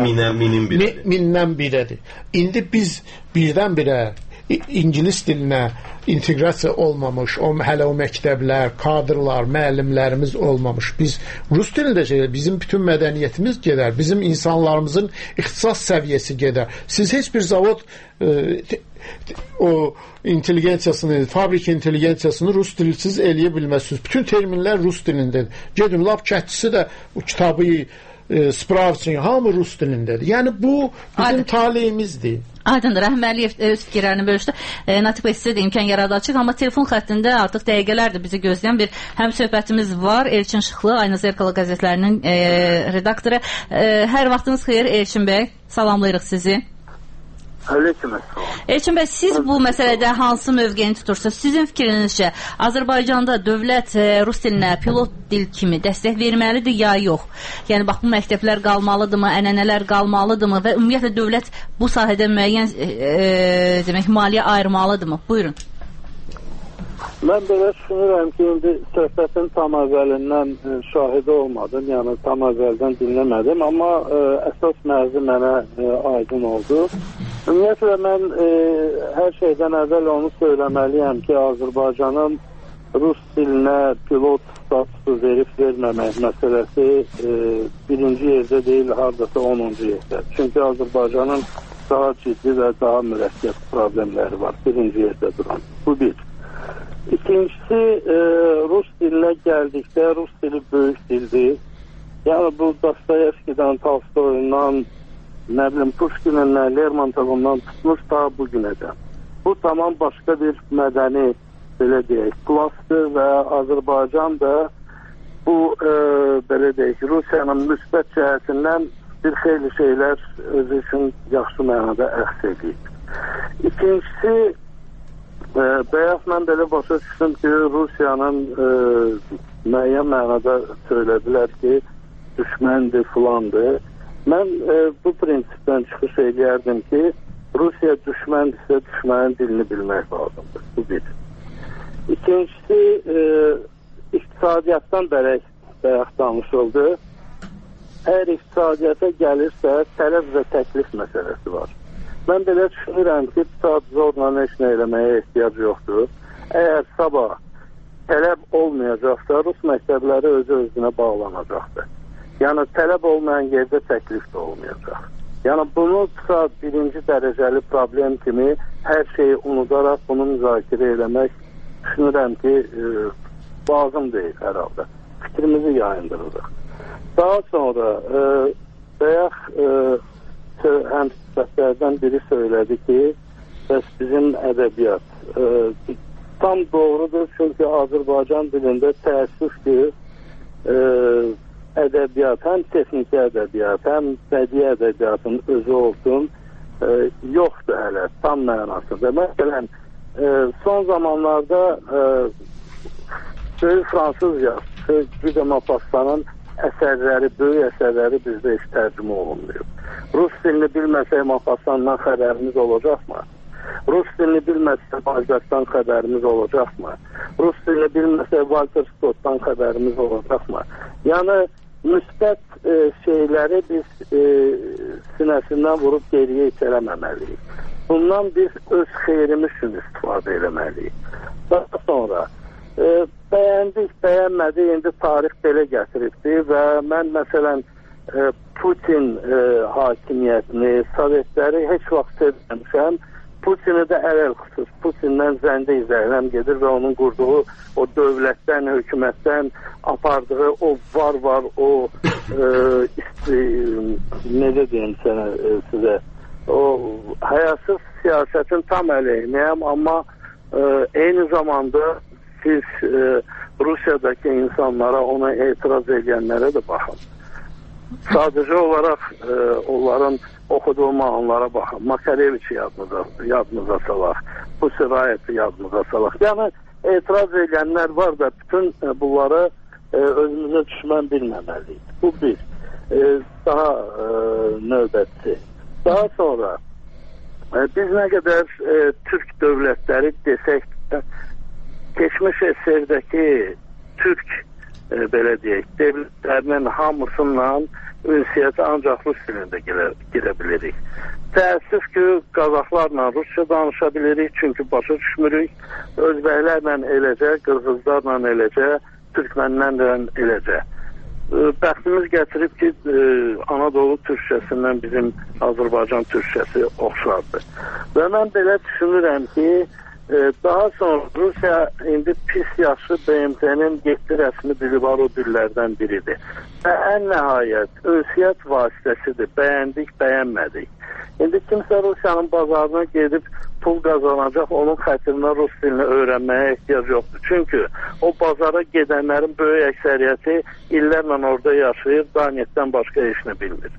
1-dən mindən 1-ədir. İndi biz 1-dən 1-ə İngilis dilinə inteqrasiya olmamış, hələ o məktəblər, kadrlar, müəllimlərimiz olmamış. Biz rus dilində bizim bütün mədəniyyətimiz gedər, bizim insanlarımızın ixtisas səviyyəsi gedər. Siz heç bir zavod o intelligensiyasını, fabrik intelligensiyasını rus dilsiz eləyə bilməzsiniz. Bütün terminlər rus dilindədir. Gedin, lap kətçisi də o kitabı Spravçın hamı rus dilindədir. Yəni bu bizim taleyimizdir. Aydındır. Rəhmərliyev öz fikirlərini bölüşdü. Natiq bəy, sizə də imkan yaradacaq, amma telefon xəttində artıq dəqiqələrdir bizi gözləyən bir həm söhbətimiz var. Elçin Şıxlı, Ayna Zerkala qəzetlərinin redaktoru. Hər vaxtınız xeyir Elçin bəy. Salamlayırıq sizi. Elçin bəy, siz bu məsələdə hansı mövqeyini tutursunuz? Sizin fikrinizcə Azərbaycanda dövlət rus dilinə pilot dil kimi dəstək verməlidir ya yox? Yəni bax, bu məktəblər qalmalıdırmı, ənənələr qalmalıdırmı və ümumiyyətlə dövlət bu sahədə müəyyən demək, maliyyə ayırmalıdırmı? Buyurun. Mən belə düşünürəm ki, indi söhbətin tam əvvəlindən şahidi olmadım, yəni tam əvvəldən dinləmədim, amma əsas mərzi mənə aydın oldu. Ümumiyyətlə, mən hər şeydən əvvəl onu söyləməliyəm ki, Azərbaycanın rus dilinə pilot statusu verib-verməmək məsələsi birinci yerdə deyil, haradasa 10-cu yerdə. Çünki Azərbaycanın daha ciddi və daha mürəkkəb problemləri var, birinci yerdə duran. Bu bir. İkincisi, rus dilinə gəldikdə, rus dili böyük dildir. Yəni, bu Dostoyevskidən, Tolstoyundan, nə bilim, Pushkinindən, Lermontovundan tutmuş daha bugünədən. Bu tamam başqa bir mədəni, belə deyək, klasdır və Azərbaycan da bu, belə deyək, Rusiyanın müsbət cəhətindən bir xeyli şeylər özü üçün yaxşı mənada əks edib. İkincisi, bəyək mən belə başa düşdüm ki, Rusiyanın müəyyən mənada söylədilər ki, düşməndir, filandır. Mən bu prinsipdən çıxış edərdim ki, Rusiya düşməndirsə düşmənin dilini bilmək lazımdır. Bu bir. İkincisi, iqtisadiyyatdan bəyək danışıldı. Əgər iqtisadiyyata gəlirsə, tələb və təklif məsələsi var. Mən belə düşünürəm ki, saat zorla heç nə eləməyə ehtiyac yoxdur. Əgər sabah tələb olmayacaqsa, rus məktəbləri özü-özünə bağlanacaqdır. Yəni, tələb olmayan yerdə təklif də olmayacaq. Yəni, bunu saat birinci dərəcəli problem kimi hər şeyi unudaraq bunu müzakirə eləmək düşünürəm ki, lazım deyil hər halda. Fikrimizi yayındırırıq. Daha sonra, bəyək həm səhvlərdən biri söylədi ki, bəs bizim ədəbiyyat tam doğrudur, çünki Azərbaycan dilində təəssüf ki, ədəbiyyat, həm texniki ədəbiyyat, həm bədii ədəbiyyatın özü olsun, yoxdur hələ, tam mənasında. Məsələn, son zamanlarda böyük fransız yazısı Guy de Maupassant'ın əsərləri, böyük əsərləri bizdə heç tərcümə olunmuyor. Rus dilini bilməsək Maupassant'dan xəbərimiz olacaqmı? Rus dilini bilməsək Balzac'dan xəbərimiz olacaqmı? Rus dilini bilməsək Walter Scott'dan xəbərimiz olacaqmı? Yəni, müsbət şeyləri biz sinəsindən vurub geriyə itələməməliyik. Bundan biz öz xeyrimiz üçün istifadə eləməliyik. Daha sonra, bəyəndik, bəyənmədik, indi tarix belə gətiribdir və mən məsələn Putin hakimiyyətini, Sovetləri heç vaxt sevməmişəm. Putini də ələl xüsus, Putindən zəndə izləyiləm gedir və onun qurduğu o dövlətdən, hökumətdən apardığı o var, o necə deyim sənə, sizə, o həyasız siyasətin tam əleyhinəyəm, amma eyni zamanda siz Rusiyadakı insanlara, ona etiraz edənlərə də baxın. Sadəcə olaraq onların oxuduğu mahnılara baxın. Makareviçi yadınıza salaq, bu sirayeti yadınıza salaq. Yəni, etiraz edənlər var da bütün bunları özümüzə düşmən bilməməliyik. Bu bir. Daha növbətçi. Daha sonra biz nə qədər Türk dövlətləri desək, keçmiş SSR-dəki Türk belə deyək, devlətlərinin hamısından ünsiyyətə ancaq Rus dilində girə bilirik. Təəssüf ki, Qazaxlarla Rusça danışa bilirik, çünki başa düşmürük. Özbəklərlə eləcə, Qırğızlarla eləcə, Türkmənlərlə eləcə. bəxtimiz gətirib ki, Anadolu türkçəsindən bizim Azərbaycan türkçəsi oxşardır. Və mən belə düşünürəm ki, daha sonra Rusiya indi pis yaxşı BMT-nin 7 rəsmi dili var, o dillərdən biridir. Və ən nəhayət ünsiyyət vasitəsidir. Bəyəndik, bəyənmədik. İndi kimsə Rusiyanın bazarına gedib pul qazanacaq, onun xətrinə rus dilini öyrənməyə ehtiyac yoxdur. Çünki o bazara gedənlərin böyük əksəriyyəti illərlə orada yaşayır, daniyetdən başqa işini bilmir.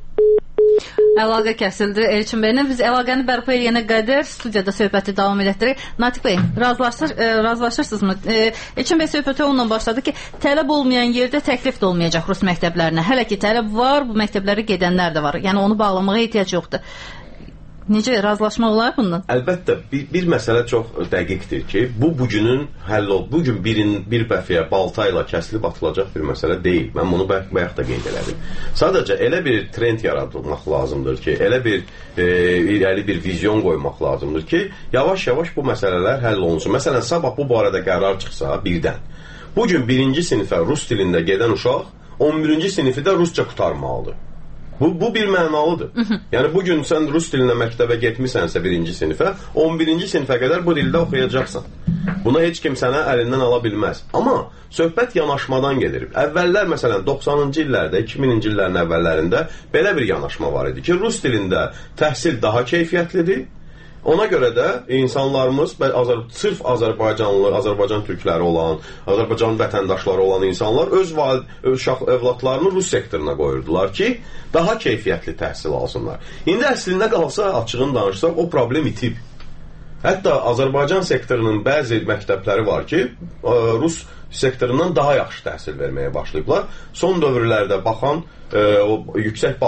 Əlaqə kəsildi Elçin bəylə. Biz əlaqəni bərpa eləyənə qədər studiyada söhbəti davam etdiririk. Natiq bəy, razılaşırsınızmı? Elçin bəy söhbətə onunla başladı ki, tələb olmayan yerdə təklif də olmayacaq rus məktəblərinə. Hələ ki tələb var, bu məktəblərə gedənlər də var. Yəni onu bağlamağa ehtiyac yoxdur. Necə razılaşmaq olar bundan? Əlbəttə, bir məsələ çox dəqiqdir ki, bugünün həll ol, bugün bir bəfiyə balta ilə kəsilib atılacaq bir məsələ deyil. Mən bunu bayaq da qeyd elədim. Sadəcə elə bir trend yaradılmaq lazımdır ki, elə bir irəli bir vizyon qoymaq lazımdır ki, yavaş-yavaş bu məsələlər həll olunsun. Məsələn, sabah bu barədə qərar çıxsa birdən, bugün 1-ci sinifə rus dilində gedən uşaq 11-ci sinifi də rusca qurtarmalıdır. Bu bir mənalıdır. Yəni bugün sən rus dilinə məktəbə getmisənsə 1-ci sinifə, 11-ci sinifə qədər bu dildə oxuyacaqsan. Buna heç kim sənə əlindən ala bilməz. Amma söhbət yanaşmadan gedir. Əvvəllər məsələn 90-cı illərdə, 2000-ci illərin əvvəllərində belə bir yanaşma var idi ki, rus dilində təhsil daha keyfiyyətlidir. Ona görə də insanlarımız sırf Azərbaycanlı, Azərbaycan türkləri olan, Azərbaycan vətəndaşları olan insanlar öz uşaq övladlarını rus sektoruna qoyurdular ki, daha keyfiyyətli təhsil alsınlar. İndi əslində qalsa, açığını danışsaq, o problem itib. Hətta Azərbaycan sektorunun bəzi məktəbləri var ki, rus sektorundan daha yaxşı təhsil verməyə başlayıblar. Son dövrlərdə baxan o yüksək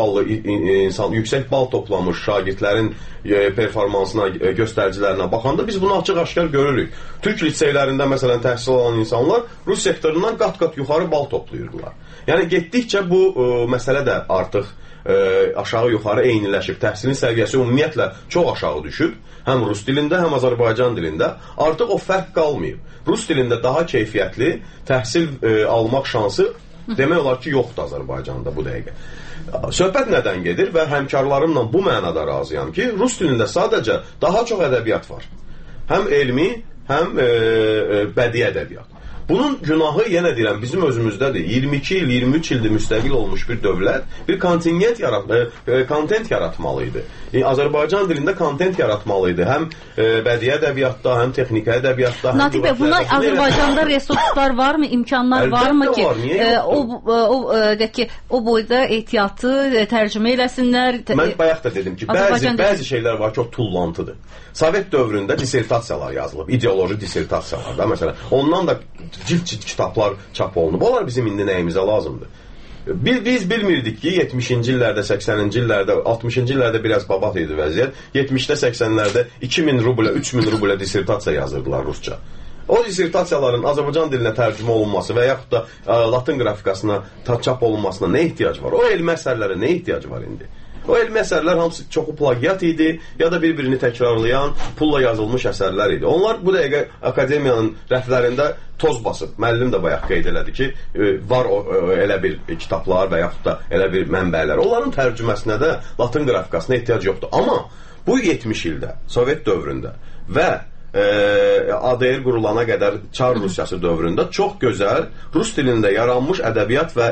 bal toplamış şagirdlərin performansına, göstəricilərinə baxanda biz bunu açıq-aşkar görürük. Türk liseylərində məsələn təhsil alan insanlar rus sektorundan qat-qat yuxarı bal toplayırdılar. Yəni getdikcə bu məsələ də artıq aşağı-yuxarı eyniləşib. Təhsilin səviyyəsi ümumiyyətlə çox aşağı düşüb. Həm rus dilində, həm Azərbaycan dilində. Artıq o fərq qalmayıb. Rus dilində daha keyfiyyətli təhsil almaq şansı demək olar ki, yoxdur Azərbaycanda bu dəqiqə. Söhbət nədən gedir və həmkarlarımla bu mənada razıyam ki, rus dilində sadəcə daha çox ədəbiyyat var. Həm elmi, həm bədii ədəbiyyat. Bunun günahı, yenə deyirəm, bizim özümüzdədir. 22 il, 23 ildir müstəqil olmuş bir dövlət bir kontent yaratmalıydı. Azərbaycan dilində kontent yaratmalıydı. Həm bədii ədəbiyyatda, həm texniki ədəbiyyatda. Natiq bəy, buna Azərbaycanda resurslar varmı, imkanlar varmı ki, o boyda ehtiyatı tərcümə eləsinlər? Mən bayaq da dedim ki, bəzi şeylər var ki, o tullantıdır. Sovet dövründə disertasiyalar yazılıb, ideoloji disertasiyalar da, məsələn, ondan da cilt kitablar çap olunub. Onlar bizim indi nəyimizə lazımdır? Biz bilmirdik ki, 70-ci illərdə, 80-ci illərdə, 60-cı illərdə biraz babat idi vəziyyət. 70-də, 80-lərdə 2000 rublə, 3000 rublə disertasiya yazırdılar rusca. O disertasiyaların Azərbaycan dilinə tərcümə olunması və yaxud da latın qrafikasına çap olunmasına nə ehtiyac var? O elmi əsərlərə nə ehtiyac var indi? O elmi əsərlər hamısı çoxu plagiat idi, ya da bir-birini təkrarlayan, pulla yazılmış əsərlər idi. Onlar bu dəqiqə akademiyanın rəflərində toz basıb. Müəllim də bayaq qeyd elədi ki, var elə bir kitablar və yaxud da elə bir mənbələr. Onların tərcüməsinə də latın qrafikasına ehtiyac yoxdur. Amma bu 70 ildə, Sovet dövründə və ADR qurulana qədər Çar Rusiyası dövründə çox gözəl rus dilində yaranmış ədəbiyyat və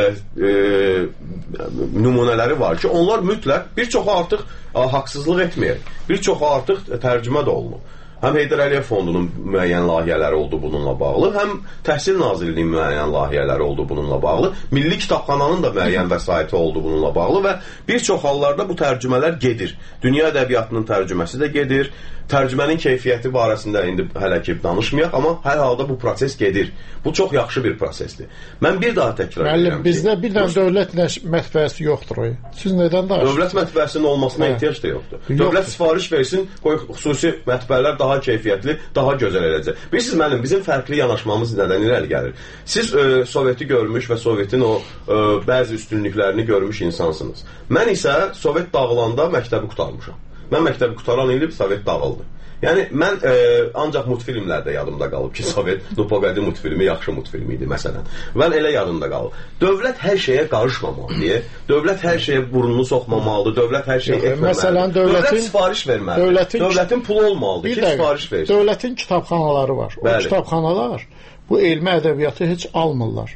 nümunələri var ki, onlar mütləq bir çoxu artıq haqsızlıq etməyir. Bir çoxu artıq tərcümə də olunur. Həm Heydər Əliyev Fondunun müəyyən layihələri oldu bununla bağlı, həm Təhsil Nazirliyinin müəyyən layihələri oldu bununla bağlı, Milli Kitabxananın da müəyyən vəsaiti oldu bununla bağlı və bir çox hallarda bu tərcümələr gedir. Dünya ədəbiyyatının tərcüməsi də gedir. Tərcümənin keyfiyyəti barəsində indi hələ ki danışmayaq, amma hər halda bu proses gedir. Bu çox yaxşı bir prosesdir. Mən bir daha təkrar edirəm ki, bizdə bir dənə dövlət mətbəəsi yoxdur o. Siz nədən danışırsınız? Dövlət mətbəəsinin olmasına ehtiyac da yoxdur. Dövlət sifariş versin, qoy xüsusi mətbəələr daha keyfiyyətli, daha gözəl eləcək. Bilirsiniz müəllim, bizim fərqli yanaşmamız nədən irəli gəlir? Siz Soveti görmüş və Sovetin o bəzi üstünlüklərini görmüş insansınız. Mən isə Sovet dağılanda məktəbi qurtarmışam. Mən məktəbi qutaran ilib Sovet dağıldı. Yəni mən ancaq multfilmlərdə yadımda qalıb ki, Sovet Nupogadi multfilmi yaxşı multfilm idi məsələn. Və elə yadımda qalıb. Dövlət hər şeyə qarışmamalıdır. Dövlət hər şeyə burnunu soxmamalıdır. Dövlət hər şeyi etməməlidir. Məsələn, dövlət sifariş verməlidir. Dövlətin pulu olmalıdır ki, sifariş versin. Dövlətin kitabxanaları var. O kitabxanalar bu elmi ədəbiyyatı heç almırlar.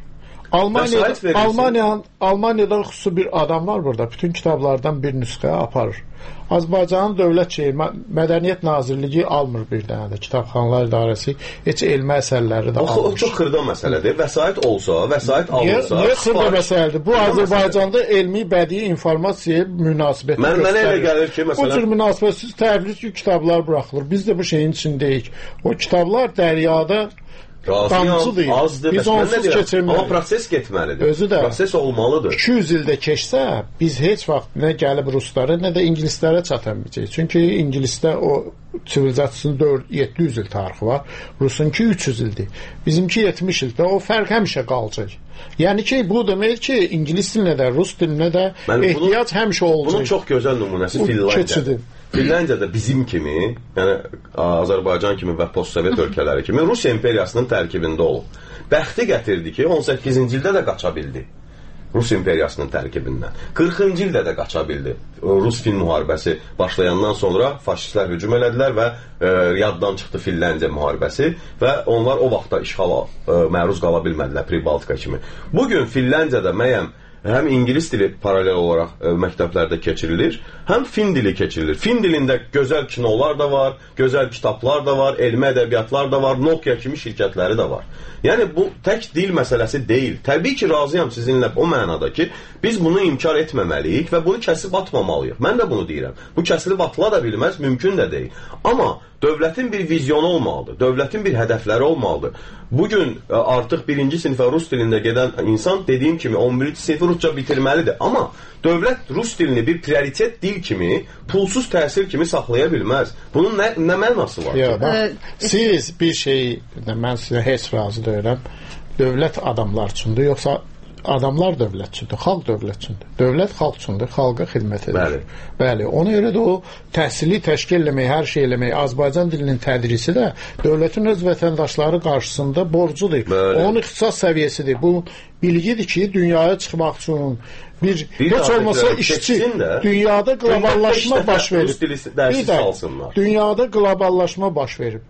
Almaniyada xüsusi bir adam var burada. Bütün kitablardan bir nüsxə aparır. Azərbaycanın Dövlət Mədəniyyət Nazirliyi almır bir dənə də. Kitabxanalar İdarəsi heç elmi əsərləri də almır. O çox xırda məsələdir. Vəsait olsa, vəsait alınsa... Niyə xırda məsələdir? Bu Azərbaycanda elmi, bədii informasiyaya münasibət göstərir. Mənə elə gəlir ki, məsələn... O cür münasibətsiz təbliğ kitablar buraxılır. Biz də bu şeyin içindəyik. O kitablar dəryada damcıdır. Azdır. Biz onsuz keçirməliyik. Amma proses getməlidir. Özü də. Proses olmalıdır. 200 ildə keçsə, biz heç vaxt nə gəlib ruslara, nə də ingilislərə çata bilməyəcəyik. Çünki ingilisdə o sivilizasiyasının 700 il tarixi var. Rusunki 300 ildir. Bizimki 70 ildə. O fərq həmişə qalacaq. Yəni ki, bu demək ki, ingilis dilinə də, rus dilinə də ehtiyac həmişə olacaq. Bunun çox gözəl nümunəsi Finlandiyadır. Finlandiyada bizim kimi, yəni Azərbaycan kimi və postsovet ölkələri kimi Rusiya imperiyasının tərkibində olub. Bəxti gətirdi ki, 18-ci ildə də qaça bildi. Rus imperiyasının tərkibindən. 40-cı ildə də qaça bildi. Rus-Fin müharibəsi başlayandan sonra faşistlər hücum elədilər və yaddan çıxdı Finlandiya müharibəsi və onlar o vaxtda işğala məruz qala bilmədilər Pribaltika kimi. Bugün Finlandiyada müəyyən həm ingilis dili paralel olaraq məktəblərdə keçirilir, həm fin dili keçirilir. Fin dilində gözəl kinolar da var, gözəl kitablar da var, elmi ədəbiyyatlar da var, Nokia kimi şirkətləri də var. Yəni bu tək dil məsələsi deyil. Təbii ki, razıyam sizinlə o mənada ki, biz bunu inkar etməməliyik və bunu kəsib atmamalıyıq. Mən də bunu deyirəm. Bu kəsilib atıla da bilməz, mümkün də deyil. Amma dövlətin bir vizyonu olmalıdır, dövlətin bir hədəfləri olmalıdır. Bugün artıq birinci sinifə rus dilində gedən insan dediyim kimi 11-ci sinifə rusca bitirməlidir. Amma dövlət rus dilini bir prioritet dil kimi, pulsuz təhsil kimi saxlaya bilməz. Bunun nə mənası var? Ya, bax, siz bir şey, mən sizə heç razı deyirəm, dövlət adamlar üçündür, yoxsa adamlar dövlət üçündür, xalq dövlət üçündür. Dövlət xalq üçündür, xalqa xidmət edir. Bəli, ona görə də o təhsili təşkil eləmək, hər şey eləmək, Azərbaycan dilinin tədrisi də dövlətin öz vətəndaşları qarşısında borcudur. Onun ixtisas səviyyəsidir. Bu bilgidir ki, dünyaya çıxmaq üçün bir heç olmasa işçi, dünyada qloballaşma baş verib. Bir də, dünyada qloballaşma baş verib.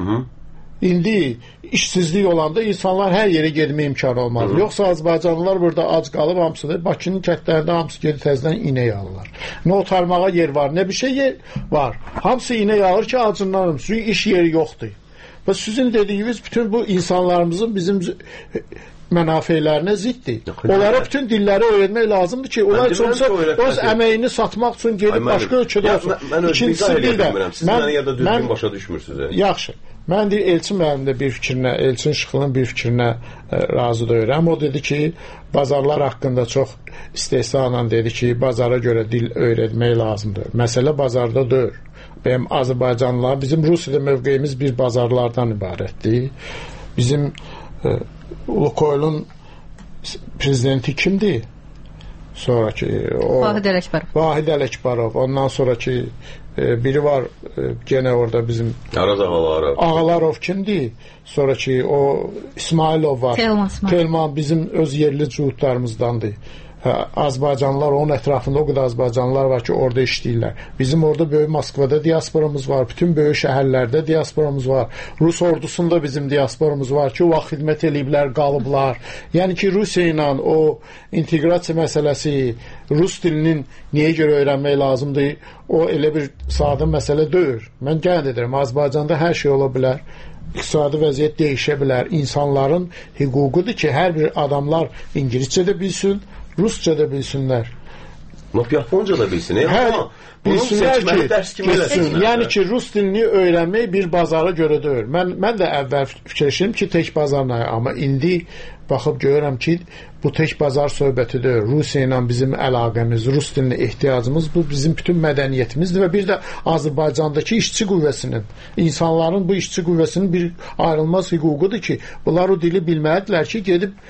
İndi işsizlik olanda insanlar hər yerə getmə imkanı olmaz. Yoxsa Azərbaycanlılar burada ac qalıb hamısıdır. Bakının kətlərində hamısı gedib təzədən inək alırlar. Nə otarmağa yer var, nə bir şey yer var. Hamısı inək alır ki, acından çünki iş yeri yoxdur. Və sizin dediyiniz bütün bu insanlarımızın bizim mənafeylərinə ziddir. Onlara bütün dilləri öyrətmək lazımdır ki, onlar üçün öz əməyini satmaq üçün gedib başqa ölkədə olsun. Mən izah edə bilmirəm. Siz mənə ya da düzgün başa düşmürsünüz. Yaxşı. Mən deyir, Elçin müəllim də bir fikrinə, Elçin Şıxlının bir fikrinə razı deyirəm. O dedi ki, bazarlar haqqında çox istehsanla dedi ki, bazara görə dil öyrətmək lazımdır. Məsələ bazarda deyil. Benim Azərbaycanlılar, bizim Rusiyada mövqeyimiz bir bazarlardan ibarətdir. Bizim Lukoylun prezidenti kimdir? Sonraki o Vahid Ələkbərov. Vahid Ələkbərov. Ondan sonraki biri var gene orada bizim Araz Ağalarov kimdir? Sonraki o İsmailov var. Telman bizim öz yerli cuhudlarımızdandır. Azərbaycanlılar, onun ətrafında o qədər Azərbaycanlılar var ki, orada işləyirlər. Bizim orada böyük Moskvada diasporamız var, bütün böyük şəhərlərdə diasporamız var. Rus ordusunda bizim diasporamız var ki, o vaxt xidmət eləyiblər, qalıblar. Yəni ki, Rusiya ilə o inteqrasiya məsələsi, rus dilinin niyə görə öyrənmək lazımdır, o elə bir sadə məsələ deyil. Mən qeyd edirəm, Azərbaycanda hər şey ola bilər. İqtisadi vəziyyət dəyişə bilər. İnsanların hüququdur ki, hər bir adamlar İngiliscə də bilsin, Rusca da bilsinlər. Japonca da bilsin. Amma bilsinlər ki, yəni ki, rus dilini öyrənmək bir bazara görə deyil. Mən də əvvəl fikirləşirəm ki, tək bazarla, amma indi baxıb görürəm ki, bu tək bazar söhbəti deyil. Rusiya ilə bizim əlaqəmiz, rus dilinə ehtiyacımız bu bizim bütün mədəniyyətimizdir və bir də Azərbaycandakı işçi qüvvəsinin, insanların bu işçi qüvvəsinin bir ayrılmaz hüququdur ki, bunlar o dili bilməlidirlər ki, gedib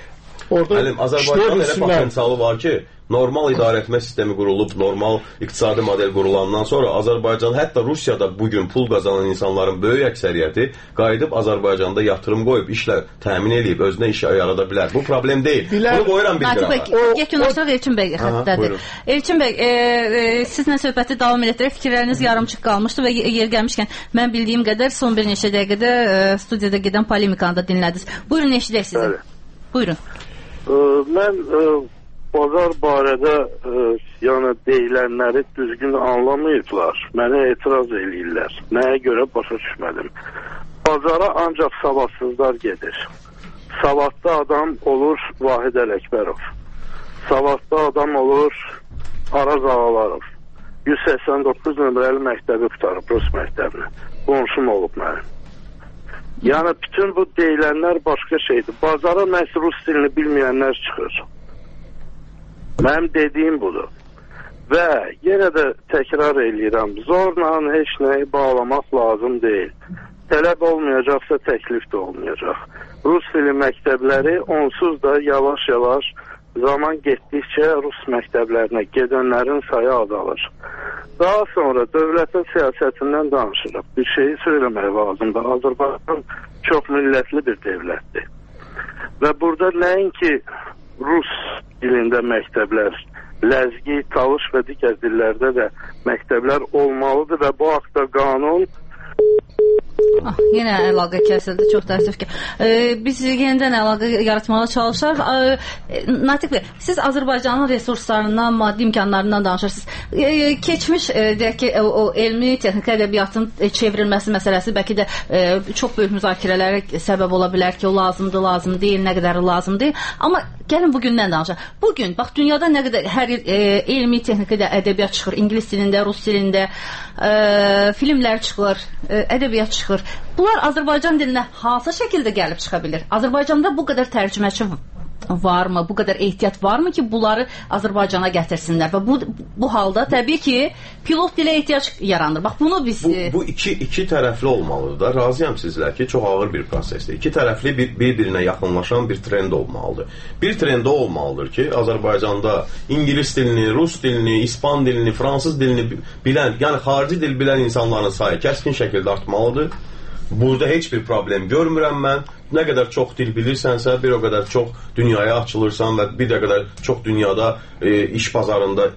orada Azərbaycanın elə potensialı var ki, normal idarə etmə sistemi qurulub, normal iqtisadi model qurulandan sonra Azərbaycan, hətta Rusiyada bugün pul qazanan insanların böyük əksəriyyəti qayıdıb Azərbaycanda yatırım qoyub, işlə təmin edib, özünə iş yarada bilər. Bu problem deyil. Bunu qoyuram bir qırağa. Yekunlaşdıraq Elçin bəy xəttədir. Elçin bəy, sizlə söhbəti davam etdirək. Fikirləriniz yarımçıq qalmışdı və yer gəlmişkən mən bildiyim qədər son bir neçə dəqiqədə studiyada gedən polemikanı da dinlədiniz. Buyurun, eşidək sizi. Buyurun. Mən bazar barədə yəni deyilənləri düzgün anlamayıblar. Mənə etiraz eləyirlər. Nəyə görə başa düşmədim. Bazara ancaq savadsızlar gedir. Savadlı adam olur Vahid Ələkbərov. Savadlı adam olur Araz Ağalarov. 189 nömrəli məktəbi qutarıb, Rus məktəbini. Qonşum olub mənim. Yəni bütün bu deyilənlər başqa şeydir. Bazara məhz rus dilini bilməyənlər çıxır. Mənim dediyim budur. Və yenə də təkrar eləyirəm, zorla heç nəyi bağlamaq lazım deyil. Tələb olmayacaqsa təklif də olmayacaq. Rus dili məktəbləri onsuz da yavaş-yavaş zaman getdikcə Rus məktəblərinə gedənlərin sayı azalır. Daha sonra dövlətin siyasətindən danışırıq. Bir şeyi söyləmək lazımdır. Azərbaycan çox millətli bir dövlətdir. Və burada nəinki Rus dilində məktəblər, ləzgi, talış və digər dillərdə də məktəblər olmalıdır və bu haqda qanun yenə əlaqə kəsildi, çox təəssüf ki. Biz yenidən əlaqə yaratmağa çalışaq. Natiq bəy, siz Azərbaycanın resurslarından, maddi imkanlarından danışırsınız. Keçmiş, deyək ki, o elmi texniki ədəbiyyatın çevrilməsi məsələsi bəlkə də çox böyük müzakirələrə səbəb ola bilər ki, o lazımdır, lazım deyil, nə qədər lazım deyil. Amma gəlin bugündən danışaq. Bugün, bax, dünyada nə qədər hər il elmi texniki ədəbiyyat çıxır, ingilis dilində, rus dilində, filmlər çıxır, ədəbiyyat çıxır. Bunlar Azərbaycan dilinə hansı şəkildə gəlib çıxa bilir? Azərbaycanda bu qədər tərcüməçi varmı? Bu qədər ehtiyat varmı ki, bunları Azərbaycana gətirsinlər? Və bu halda təbii ki, pilot dilə ehtiyac yaranır. Bax, bunu biz... Bu iki tərəfli olmalıdır da. Razıyam sizlər ki, çox ağır bir prosesdir. İki tərəfli bir-birinə yaxınlaşan bir trend olmalıdır. Bir trend olmalıdır ki, Azərbaycanda ingilis dilini, rus dilini, ispan dilini, fransız dilini bilən, yəni xarici dil bilən insanların sayı kəskin şəkildə artmalıdır. Burada heç bir problem görmürəm mən. Nə qədər çox dil bilirsənsə, bir o qədər çox dünyaya açılırsan və bir də qədər çox dünyada iş bazarında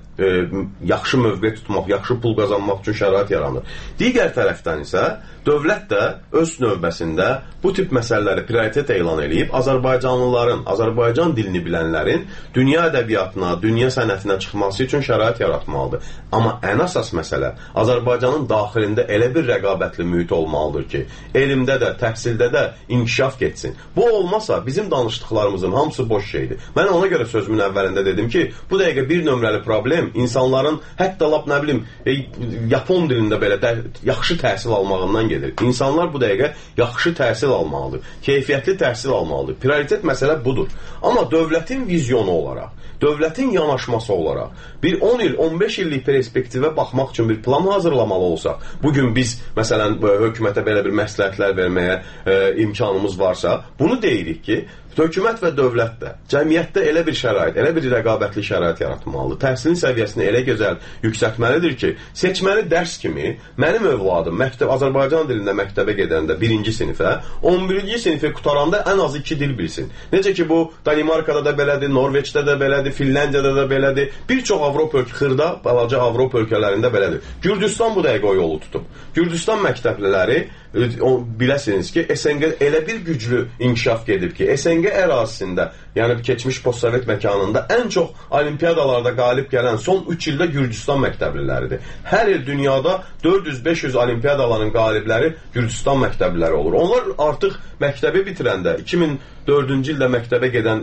yaxşı mövqe tutmaq, yaxşı pul qazanmaq üçün şərait yaranır. Digər tərəfdən isə dövlət də öz növbəsində bu tip məsələləri prioritet elan edib Azərbaycanlıların, Azərbaycan dilini bilənlərin dünya ədəbiyyatına, dünya sənətinə çıxması üçün şərait yaratmalıdır. Amma ən əsas məsələ Azərbaycanın daxilində elə bir rəqabətli mühit olmalıdır ki, elmdə də, təhsildə də inkişaf getsin. Bu olmasa bizim danışdıqlarımızın hamısı boş şeydir. Mən ona görə sözümün əvvəlində dedim ki, bu dəqiqə bir nömrəli problem insanların hətta lap nə bilim Yapon dilində belə yaxşı təhsil almağından gedir. İnsanlar bu dəqiqə yaxşı təhsil almalıdır. Keyfiyyətli təhsil almalıdır. Prioritet məsələ budur. Amma dövlətin vizyonu olaraq, dövlətin yanaşması olaraq bir 10 il, 15 illik perspektivə baxmaq üçün bir plan hazırlamalı olsaq, bugün biz məsələn hökumətə belə bir məsləhətlər verməyə imkanımız varsa, bunu deyirik ki, hökumət və dövlət də cəmiyyətdə elə bir şərait, elə bir rəqabətli şərait yaratmalıdır. Təhsilin səviyyəsini elə gözəl yüksəltməlidir ki, seçməli dərs kimi mənim övladım Azərbaycan dilində məktəbə gedəndə 1-ci sinifə, 11-ci sinifi qutaranda ən azı 2 dil bilsin. Necə ki, bu Danimarkada da belədir, Norveçdə də belədir, Finlandiyada da belədir, bir çox Avropa xırda, balaca Avropa ölkələrində belədir. Gürcüstan bu dəqiqə o yolu tutub. Gürcüstan məktəbləri biləsiniz ki, SNG elə bir güclü inkişaf gedib ki, SNG ərazisində, yəni keçmiş postsovet məkanında ən çox olimpiyadalarda qalib gələn son 3 ildə Gürcüstan məktəbliləridir. Hər il dünyada 400-500 olimpiyadaların qalibləri Gürcüstan məktəbliləri olur. Onlar artıq məktəbi bitirəndə 2004-cü ildə məktəbə gedən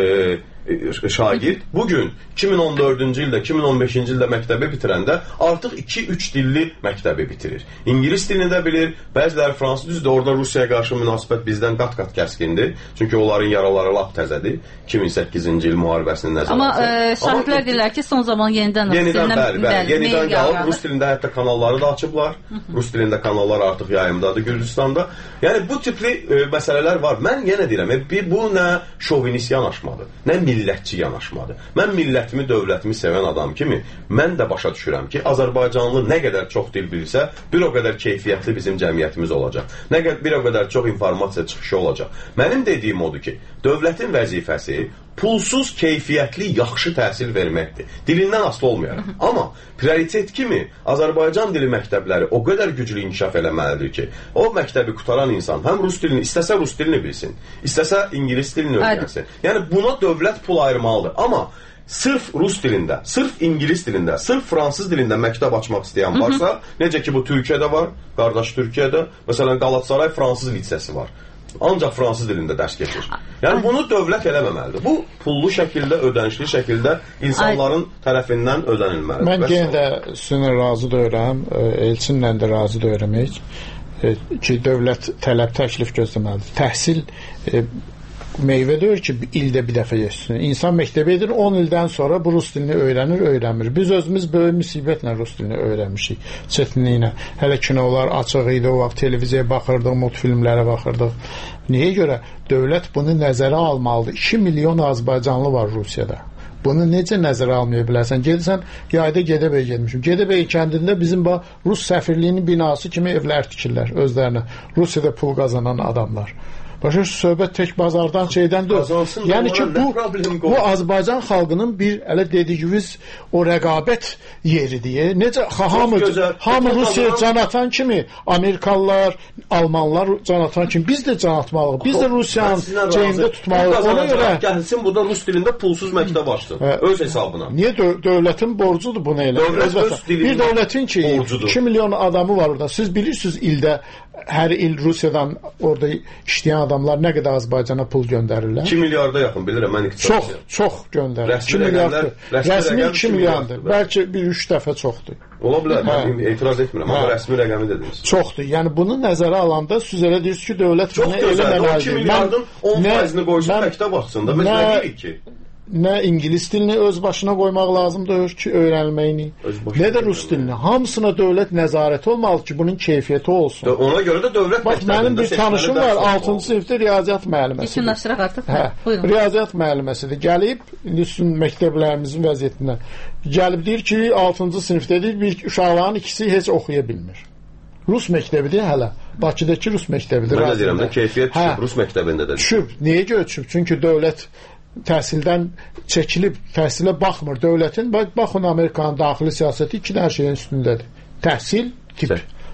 şagird bugün 2014-cü ildə, 2015-ci ildə məktəbi bitirəndə artıq 2-3 dilli məktəbi bitirir. İngilis dilini də bilir, bəziləri fransız düzdür, orada Rusiyaya qarşı münasibət bizdən qat-qat kəskindir. Çünki onların yaraları lap təzədir. 2008-ci il müharibəsinin nəzərə alınsa. Amma şahidlər deyirlər ki, son zaman yenidən qalıb. Rus dilində hətta kanalları da açıblar. Rus dilində kanallar artıq yayımdadır Gürcüstanda. Yəni bu tipli məsələlər var. Mən yenə deyirəm, bu nə şovinist yanaşmadır, nə millətçi yanaşmadır. Mən millətimi, dövlətimi sevən adam kimi mən də başa düşürəm ki, Azərbaycanlı nə qədər çox dil bilirsə, bir o qədər keyfiyyətli bizim cəmiyyətimiz olacaq. Bir o qədər çox informasiya çıxışı olacaq. Mənim dediyim odur ki, dövlətin vəzifəsi pulsuz, keyfiyyətli, yaxşı təhsil verməkdir. Dilindən asılı olmayaraq. Amma prioritet kimi Azərbaycan dili məktəbləri o qədər güclü inkişaf eləməlidir ki, o məktəbi qutaran insan həm rus dilini, istəsə rus dilini bilsin, istəsə ingilis dilini öyrənsin. Yəni buna dövlət pul ayırmalıdır. Amma sırf rus dilində, sırf ingilis dilində, sırf fransız dilində məktəb açmaq istəyən varsa, necə ki bu Türkiyədə var, qardaş Türkiyədə, məsələn Qalatasaray fransız lisesi var. Ancaq fransız dilində dərs keçir. Yəni bunu dövlət eləməməlidir. Bu pullu şəkildə, ödənişli şəkildə insanların tərəfindən ödənilməlidir. Mən yenə də sizinlə razı deyirəm, Elçinlə də razı deyirəm ki, dövlət tələb təklif gözləməlidir. Təhsil meyvə deyir ki, ildə bir dəfə yesin. İnsan məktəbə edir, 10 ildən sonra bu rus dilini öyrənir. Biz özümüz böyük müsibətlə rus dilini öyrənmişik, çətinliklə. Hələ kinolar açıq idi, o vaxt televiziyaya baxırdıq, multfilmlərə baxırdıq. Niyə görə? Dövlət bunu nəzərə almalıdır. 2 milyon Azərbaycanlı var Rusiyada. Bunu necə nəzərə almaya bilərsən? Gedirsən, yayda Gədəbəyə getmişim. Gədəbəy kəndində bizim Rus səfirliyinin binası kimi evlər tikirlər özlərinə. Rusiyada pul qazanan adamlar. Başa söhbət tək bazardan şeydən deyil. Yəni ki, bu Azərbaycan xalqının bir elə dediyiniz o rəqabət yeridir. Necə hamı Rusiyaya can atan kimi, Amerikalılar, Almanlar can atan kimi biz də can atmalıyıq. Biz də Rusiyanın ceyində tutmalıyıq. Ona görə gəlsin burada rus dilində pulsuz məktəb açsın. Öz hesabına. Niyə dövlətin borcudur bunu elə? Bir dövlətin ki 2 milyon adamı var orada. Siz bilirsiniz ildə hər il Rusiyadan orada işləyən adamlar nə qədər Azərbaycana pul göndərirlər? 2 milyarda yaxın bilirəm mən iqtisadi. Çox göndərir. 2 milyarddır. Rəsmi 2 milyardır. Bəlkə bir 3 dəfə çoxdur. Ola bilər, mən etiraz etmirəm, amma rəsmi rəqəmi dediniz. Çoxdur. Yəni bunu nəzərə alanda siz elə deyirsiniz ki, dövlət bunu eləməlidir. 2 milyardın 10%-ni qoysa məktəb açsın da, biz nə deyirik ki? Nə ingilis dilini öz başına qoymaq lazımdır ki, öyrənməyini, nə də rus dilini. Hamısına dövlət nəzarəti olmalı ki, bunun keyfiyyəti olsun. Ona görə də dövlət məktəbində seçməli. Mənim bir tanışım var, 6-cı sinifdə riyaziyyat müəlliməsidir. İkinləşdirək artıq. Buyurun. Riyaziyyat müəlliməsidir. Gəlib, indi məktəblərimizin vəziyyətinə gəlib deyir ki, 6-cı sinifdədir, bir uşaqların ikisi heç oxuya bilmir. Rus məktəbidir hələ. Bakıdakı rus məktəbidir. Mən də deyirəm də, keyfiyyət düşüb, rus məktəbində də düşüb. Niyə görə düşüb? Çünki dövlət təhsildən çəkilib, təhsilə baxmır. Dövlətin, baxın Amerikanın daxili siyasəti iki dənə şeyin üstündədir. Təhsil, tip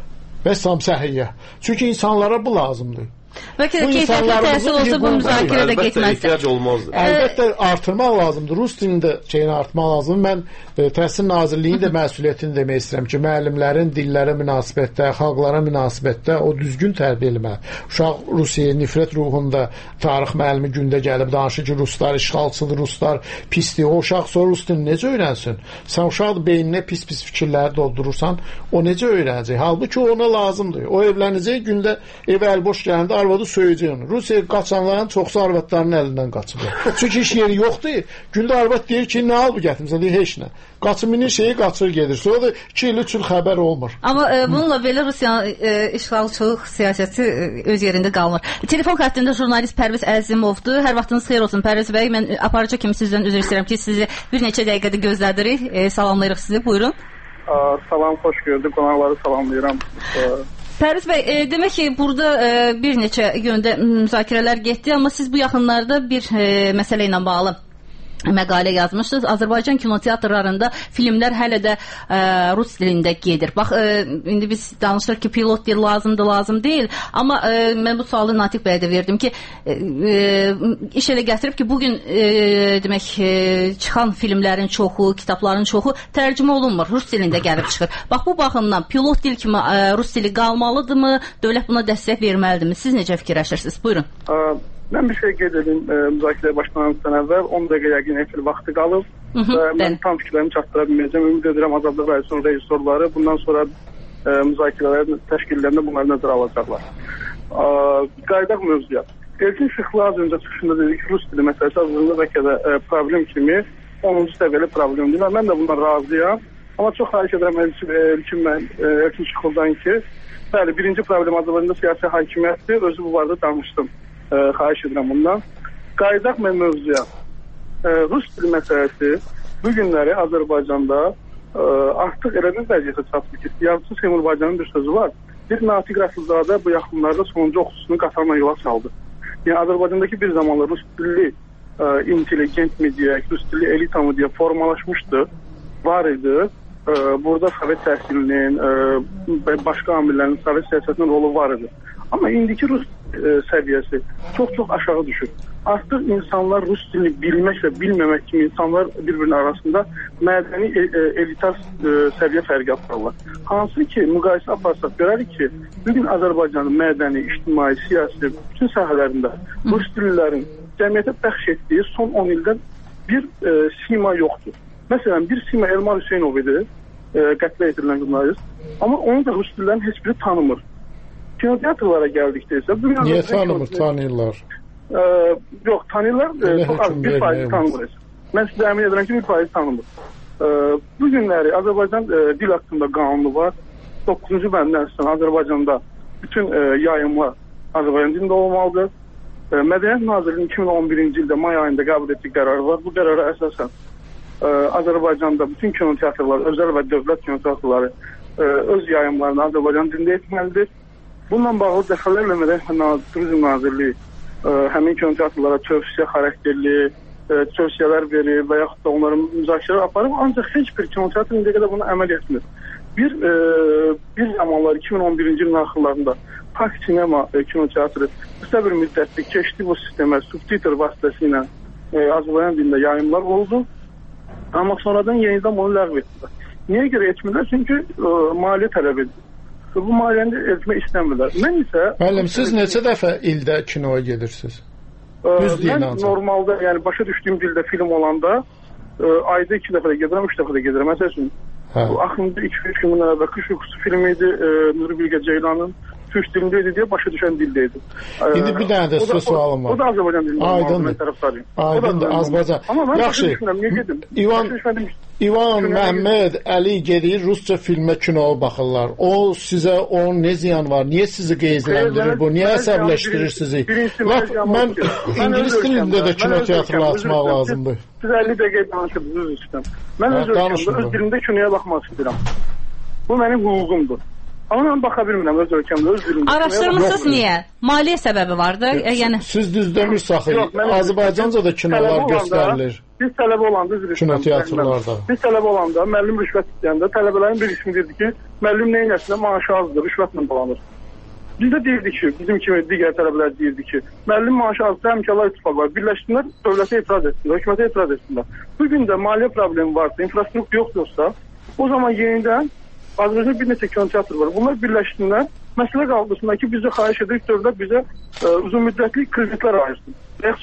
və səhiyyə. Çünki insanlara bu lazımdır. Bəlkə də keyfiyyətli təhsil olsa bu müzakirə də getməzdir. Əlbəttə artırmaq lazımdır. Rus dilində şeyini artırmaq lazımdır. Mən Təhsil Nazirliyinin də məsuliyyətini demək istəyirəm ki, müəllimlərin dillərə münasibətdə, xalqlara münasibətdə o düzgün tərbiyə etməli. Uşaq Rusiyaya nifrət ruhunda tarix müəllimi gündə gəlib danışır ki, ruslar işğalçıdır, ruslar pisdir. O uşaq sonra rus dilini necə öyrənsin? Sən uşaq beyninə pis-pis fikirləri doldurursan, o necə öyrənəcək? Halbuki ona lazımdır. O evlənəcək, gündə evə əl boş gələndə arvadı söyəcək onu. Rusiyaya qaçanların çoxsu arvadlarının əlindən qaçıb. Çünki iş yeri yoxdur. Gündə arvad deyir ki, nə al bu gətirmisən? Deyir, heç nə. Qaçımının şeyi qaçır gedir. Sonra da 2 il 3 il xəbər olmur. Amma bununla belə Rusiyanın işğalçılıq siyasəti öz yerində qalmır. Telefon xəttində jurnalist Pərviz Əzimovdur. Hər vaxtınız xeyir olsun Pərviz bəy. Mən aparıcı kimi sizdən üzr istəyirəm ki, sizi bir neçə dəqiqədə gözlədirik. Salamlayırıq sizi. Buyurun. Salam, xoş gördük. Qonaqları salamlayıram. Pərviz bəy, demək ki, burada bir neçə yöndə müzakirələr getdi, amma siz bu yaxınlarda bir məsələ ilə bağlı məqalə yazmışsınız. Azərbaycan kinoteatrlarında filmlər hələ də rus dilində gedir. Bax, indi biz danışırıq ki, pilot dil lazımdır, lazım deyil. Amma mən bu sualı Natiq bəyə də verdim ki, iş elə gətirib ki, bugün demək, çıxan filmlərin çoxu, kitabların çoxu tərcümə olunmur, rus dilində gəlib çıxır. Bax, bu baxımdan pilot dil kimi rus dili qalmalıdırmı? Dövlət buna dəstək verməlidirmi? Siz necə fikirləşirsiniz? Buyurun. Mən bir şey qeyd edim müzakirəyə başlanandan əvvəl 10 dəqiqə yəqin efir vaxtı qalıb və mən tam fikirlərimi çatdıra bilməyəcəm. Ümid edirəm Azadlıq Radiosunun rejissorları bundan sonra müzakirələrin təşkillərində bunları nəzərə alacaqlar. Qaydaq mövzuya. Elçin Şıxlı az öncə çıxışında dedi ki, rus dili məsələsi Azərbaycanda bəlkə də problem kimi 10-cu səviyyəli problemdir. Mən də bundan razıyam. Amma çox xahiş edirəm Elçin Şıxlıdan ki, bəli, birinci problem Azərbaycanda siyasi hakimiyyətdir. Özü bu barədə danışdım. Xahiş edirəm bundan. Qayıdaq mən mövzuya. Rus dili məsələsi bu günləri Azərbaycanda artıq elə bir vəziyyətə çatdı ki, yazıcı Seymurbaycanın bir sözü var. Bir Natiq Rəsulzadə bu yaxınlarda sonuncu oxucusunu qatarla yola saldı. Yəni Azərbaycandakı bir zamanlar rus dilli intelligent mi deyək, rus dilli elita mı deyək formalaşmışdı, var idi. Burada Sovet təhsilinin, başqa amillərin, Sovet siyasətinin rolu var idi. Amma indiki rus səviyyəsi çox-çox aşağı düşür. Artıq insanlar rus dilini bilmək və bilməmək kimi insanlar bir-birinin arasında mədəni elitar səviyyə fərqi aparırlar. Hansı ki, müqayisə aparsaq görərik ki, bugün Azərbaycanın mədəni, ictimai, siyasi, bütün sahələrində rus dillilərin cəmiyyətə bəxş etdiyi son 10 ildən bir sima yoxdur. Məsələn, bir sima Elmar Hüseynov idi, qətlə yetirilən jurnalist, amma onu da rus dillilərin heç biri tanımır. Kinoteatrlara gəldikdə isə... Niyə tanımır, tanıyırlar? Yox, tanıyırlar, çox az, 1% tanımır. Mən sizə əmin edirəm ki, 1% tanımır. Bu günləri Azərbaycan dil haqqında qanunu var. 9-cu bəndən sonra Azərbaycanda bütün yayımlar Azərbaycan dilində olmalıdır. Mədəniyyət Nazirliyinin 2011-ci ildə may ayında qəbul etdiyi qərar var. Bu qərara əsasən Azərbaycanda bütün kinoteatrlar, özəl və dövlət kinoteatrları öz yayımlarını Azərbaycan dilində etməlidir. Bununla bağlı dəfələrlə Mədəniyyət Turizm Nazirliyi həmin kinoteatrlara tövsiyə xarakterli tövsiyələr verir və yaxud da onların müzakirələr aparıb, ancaq heç bir kinoteatr indiyə qədər bunu əməl etmir. Bir zamanlar 2011-ci ilin axırlarında Park Sinema kinoteatrı qısa bir müddətli keçdi bu sistemə, subtitr vasitəsilə Azərbaycan dilində yayımlar oldu. Amma sonradan yenidən bunu ləğv etdilər. Niyə görə etmirlər? Çünki maliyyə tələb edir. Bu maliyyəni etmək istəmirlər. Mən isə... Müəllim, siz neçə dəfə ildə kinoya gedirsiniz? Mən normalda, yəni başa düşdüyüm dildə film olanda ayda 2 dəfə də gedirəm, 3 dəfə də gedirəm. Məsəl üçün, axında 2-3 gün əvvəl Qış Yuxusu filmi idi, Nuri Bilge Ceylanın Türk dilində idi deyə başa düşən dildə idi. İndi bir dənə də sizə sualım var. O da Azərbaycan dilində olmalı, mən tərəfdarıyım. Aydındır, Azərbaycan. Amma mən yaxşı, başa düşmürəm, niyə gedim? İvan, Məhməd, Əli gedir, rusca filmə, kinoya baxırlar. O sizə, onun ne ziyan var? Niyə sizi qeyzləndirir bu? Niyə əsəbləşdirir sizi? Mən İngilis dilində də kinoteatrını açmaq lazımdır. Siz 50 dəqiqə danışırsınız üstdən. Mən öz ölkəmdə, öz dilimdə kinoya baxmaq istəyirəm. Bu mənim hüququmdur. Amma mən baxa bilmirəm öz ölkəmdə, öz dilimdə. Araşdırmısınız niyə? Maliyyə səbəbi vardır. Siz düz demirsiniz, Azərbaycanca da kinolar göstərilir. Biz tələbə olanda kinoteatrlarda. Biz tələbə olanda müəllim rüşvət istəyəndə tələbələrin bir qismi deyirdi ki, müəllim nə etsə maaşı azdır, rüşvətlə dolanır. Biz də deyirdik ki, bizim kimi digər tələbələr deyirdi ki, müəllim maaşı azdır, Həmkarlar İttifaqı var. Birləşsinlər, dövlətə etiraz etsinlər, hökumətə etiraz etsinlər. Bugün də maliyyə problemi varsa, infrastruktur yoxdursa, o zaman yenidən Azərbaycanda bir neçə kinoteatr var. Bunlar birləşsinlər. Məsələ qaldırsınlar ki, bizə xahiş edirik, dövlət bizə uzun müddətli kreditlər ayırsın.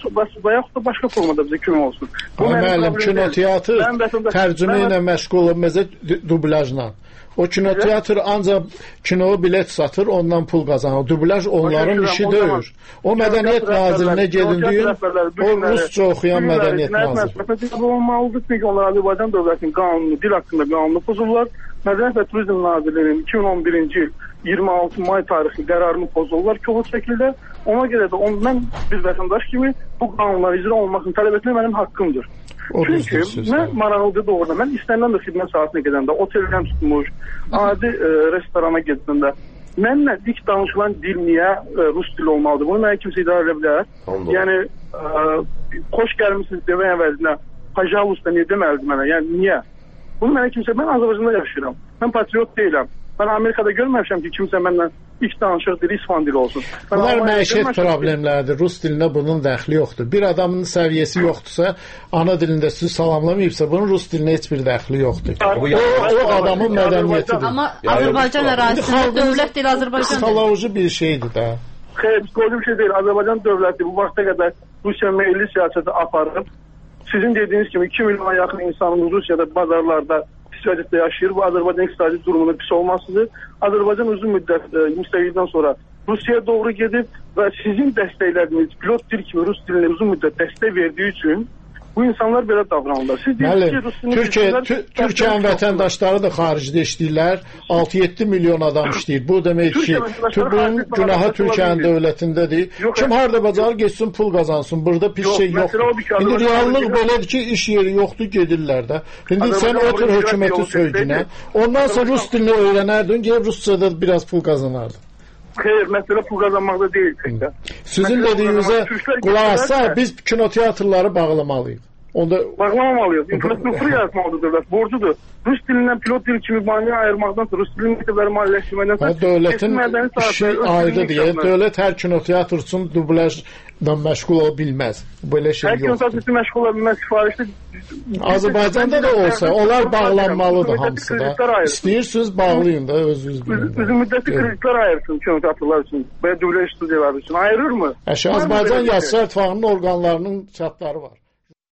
Və yaxud da başqa formada bizə kömək olsun. Müəllim, kinoteatr tərcümə ilə məşğul olmazsa dublajla. O kinoteatr ancaq kinoya bilet satır, ondan pul qazanır. Dublaj onların işi deyil. O Mədəniyyət Nazirinə gedildiyin, o rusca oxuyan Mədəniyyət Naziri. Bu olmalıdır, çünki onlar Azərbaycan dövlətinin qanunu, dil haqqında qanunu pozurlar. Mədəniyyət və Turizm Nazirliyinin 2011-ci il 26 may tarixi qərarını pozurlar kobud şəkildə. Ona görə də mən bir vətəndaş kimi bu qanunlar icra olmasını tələb etmək mənim haqqımdır. Çünki mən maraqlıdır doğrudan. Mən istənilən də xidmət saatına gedəndə, oteldən tutmuş, adi restorana gedəndə mənlə dik danışılan dil niyə rus dili olmalıdır? Bunu mənə kimsə idarə edə bilər. Yəni, xoş gəlmişsiniz demək əvəzinə, pajalusta niyə deməlidir mənə? Yəni, niyə? Bunu mənə kimsə, mən Azərbaycanda yaşayıram. Mən patriot deyiləm. Mən Amerikada görməmişəm ki, kimsə mənlə ilk danışıq dili İspan dili olsun. Bunlar məişət problemləridir. Rus dilinə bunun dəxli yoxdur. Bir adamın səviyyəsi yoxdursa, ana dilində sizi salamlamayıbsa, bunun rus dilinə heç bir dəxli yoxdur. O adamın mədəniyyətidir. Amma Azərbaycan ərazisində dövlət dili Azərbaycan dili. Psixoloji bir şeydir də. Xeyr, psixoloji bir şey deyil. Azərbaycan dövləti bu vaxta qədər Rusiya milli siyasəti aparıb. Sizin dediyiniz kimi 2 milyona yaxın insanın Rusiyada bazarlarda pis vəziyyətdə yaşayır. Bu Azərbaycan iqtisadi durumunun pis olmasıdır. Azərbaycan uzun müddət müstəqillikdən sonra Rusiyaya doğru gedib və sizin dəstəklədiyiniz pilot dil kimi rus dilinə uzun müddət dəstək verdiyi üçün Bu insanlar belə davranırlar. Siz deyirsiniz ki, Türkiyənin vətəndaşları da xaricdə işləyirlər. 6-7 milyon adam işləyir. Bu demək ki, bunun günahı Türkiyənin dövlətindədir. Kim harda bacarır getsin pul qazansın. Burada pis şey yoxdur. İndi reallıq belədir ki, iş yeri yoxdur, gedirlər də. İndi sən otur hökuməti söydünə. Ondan sonra rus dilini öyrənərdin, gəlib ruscada biraz pul qazanardın. Xeyr, məsələ pul qazanmaqda deyil. Sizin dediyinizə qulaq assa, biz kinoteatrları bağlamalıyıq. Bağlamamalıyıq. İnfrastruktur yaratmalıdır dövlət. Borcudur. Rus dilindən pilot dil kimi maneə ayırmaqdan sonra, rus dilinin məktəbləri maliyyələşdirməkdən sonra... Dövlətin işi ayrıdır deyə, dövlət hər kinoteatr üçün dublajla məşğul ola bilməz. Belə şey yoxdur. Hər kinoteatr üçün məşğul ola bilməz sifarişdə... Azərbaycanda da olsa, onlar bağlanmalıdır hamısı da. İstəyirsiniz, bağlayın da, özünüz bilin. Uzun müddətli kreditlər ayırsın kinoteatrlar üçün və dublaj studiyaları üçün. Ayırır mı? Azərbaycan Yazıçılar İttifaqının orqanlarının çatları var.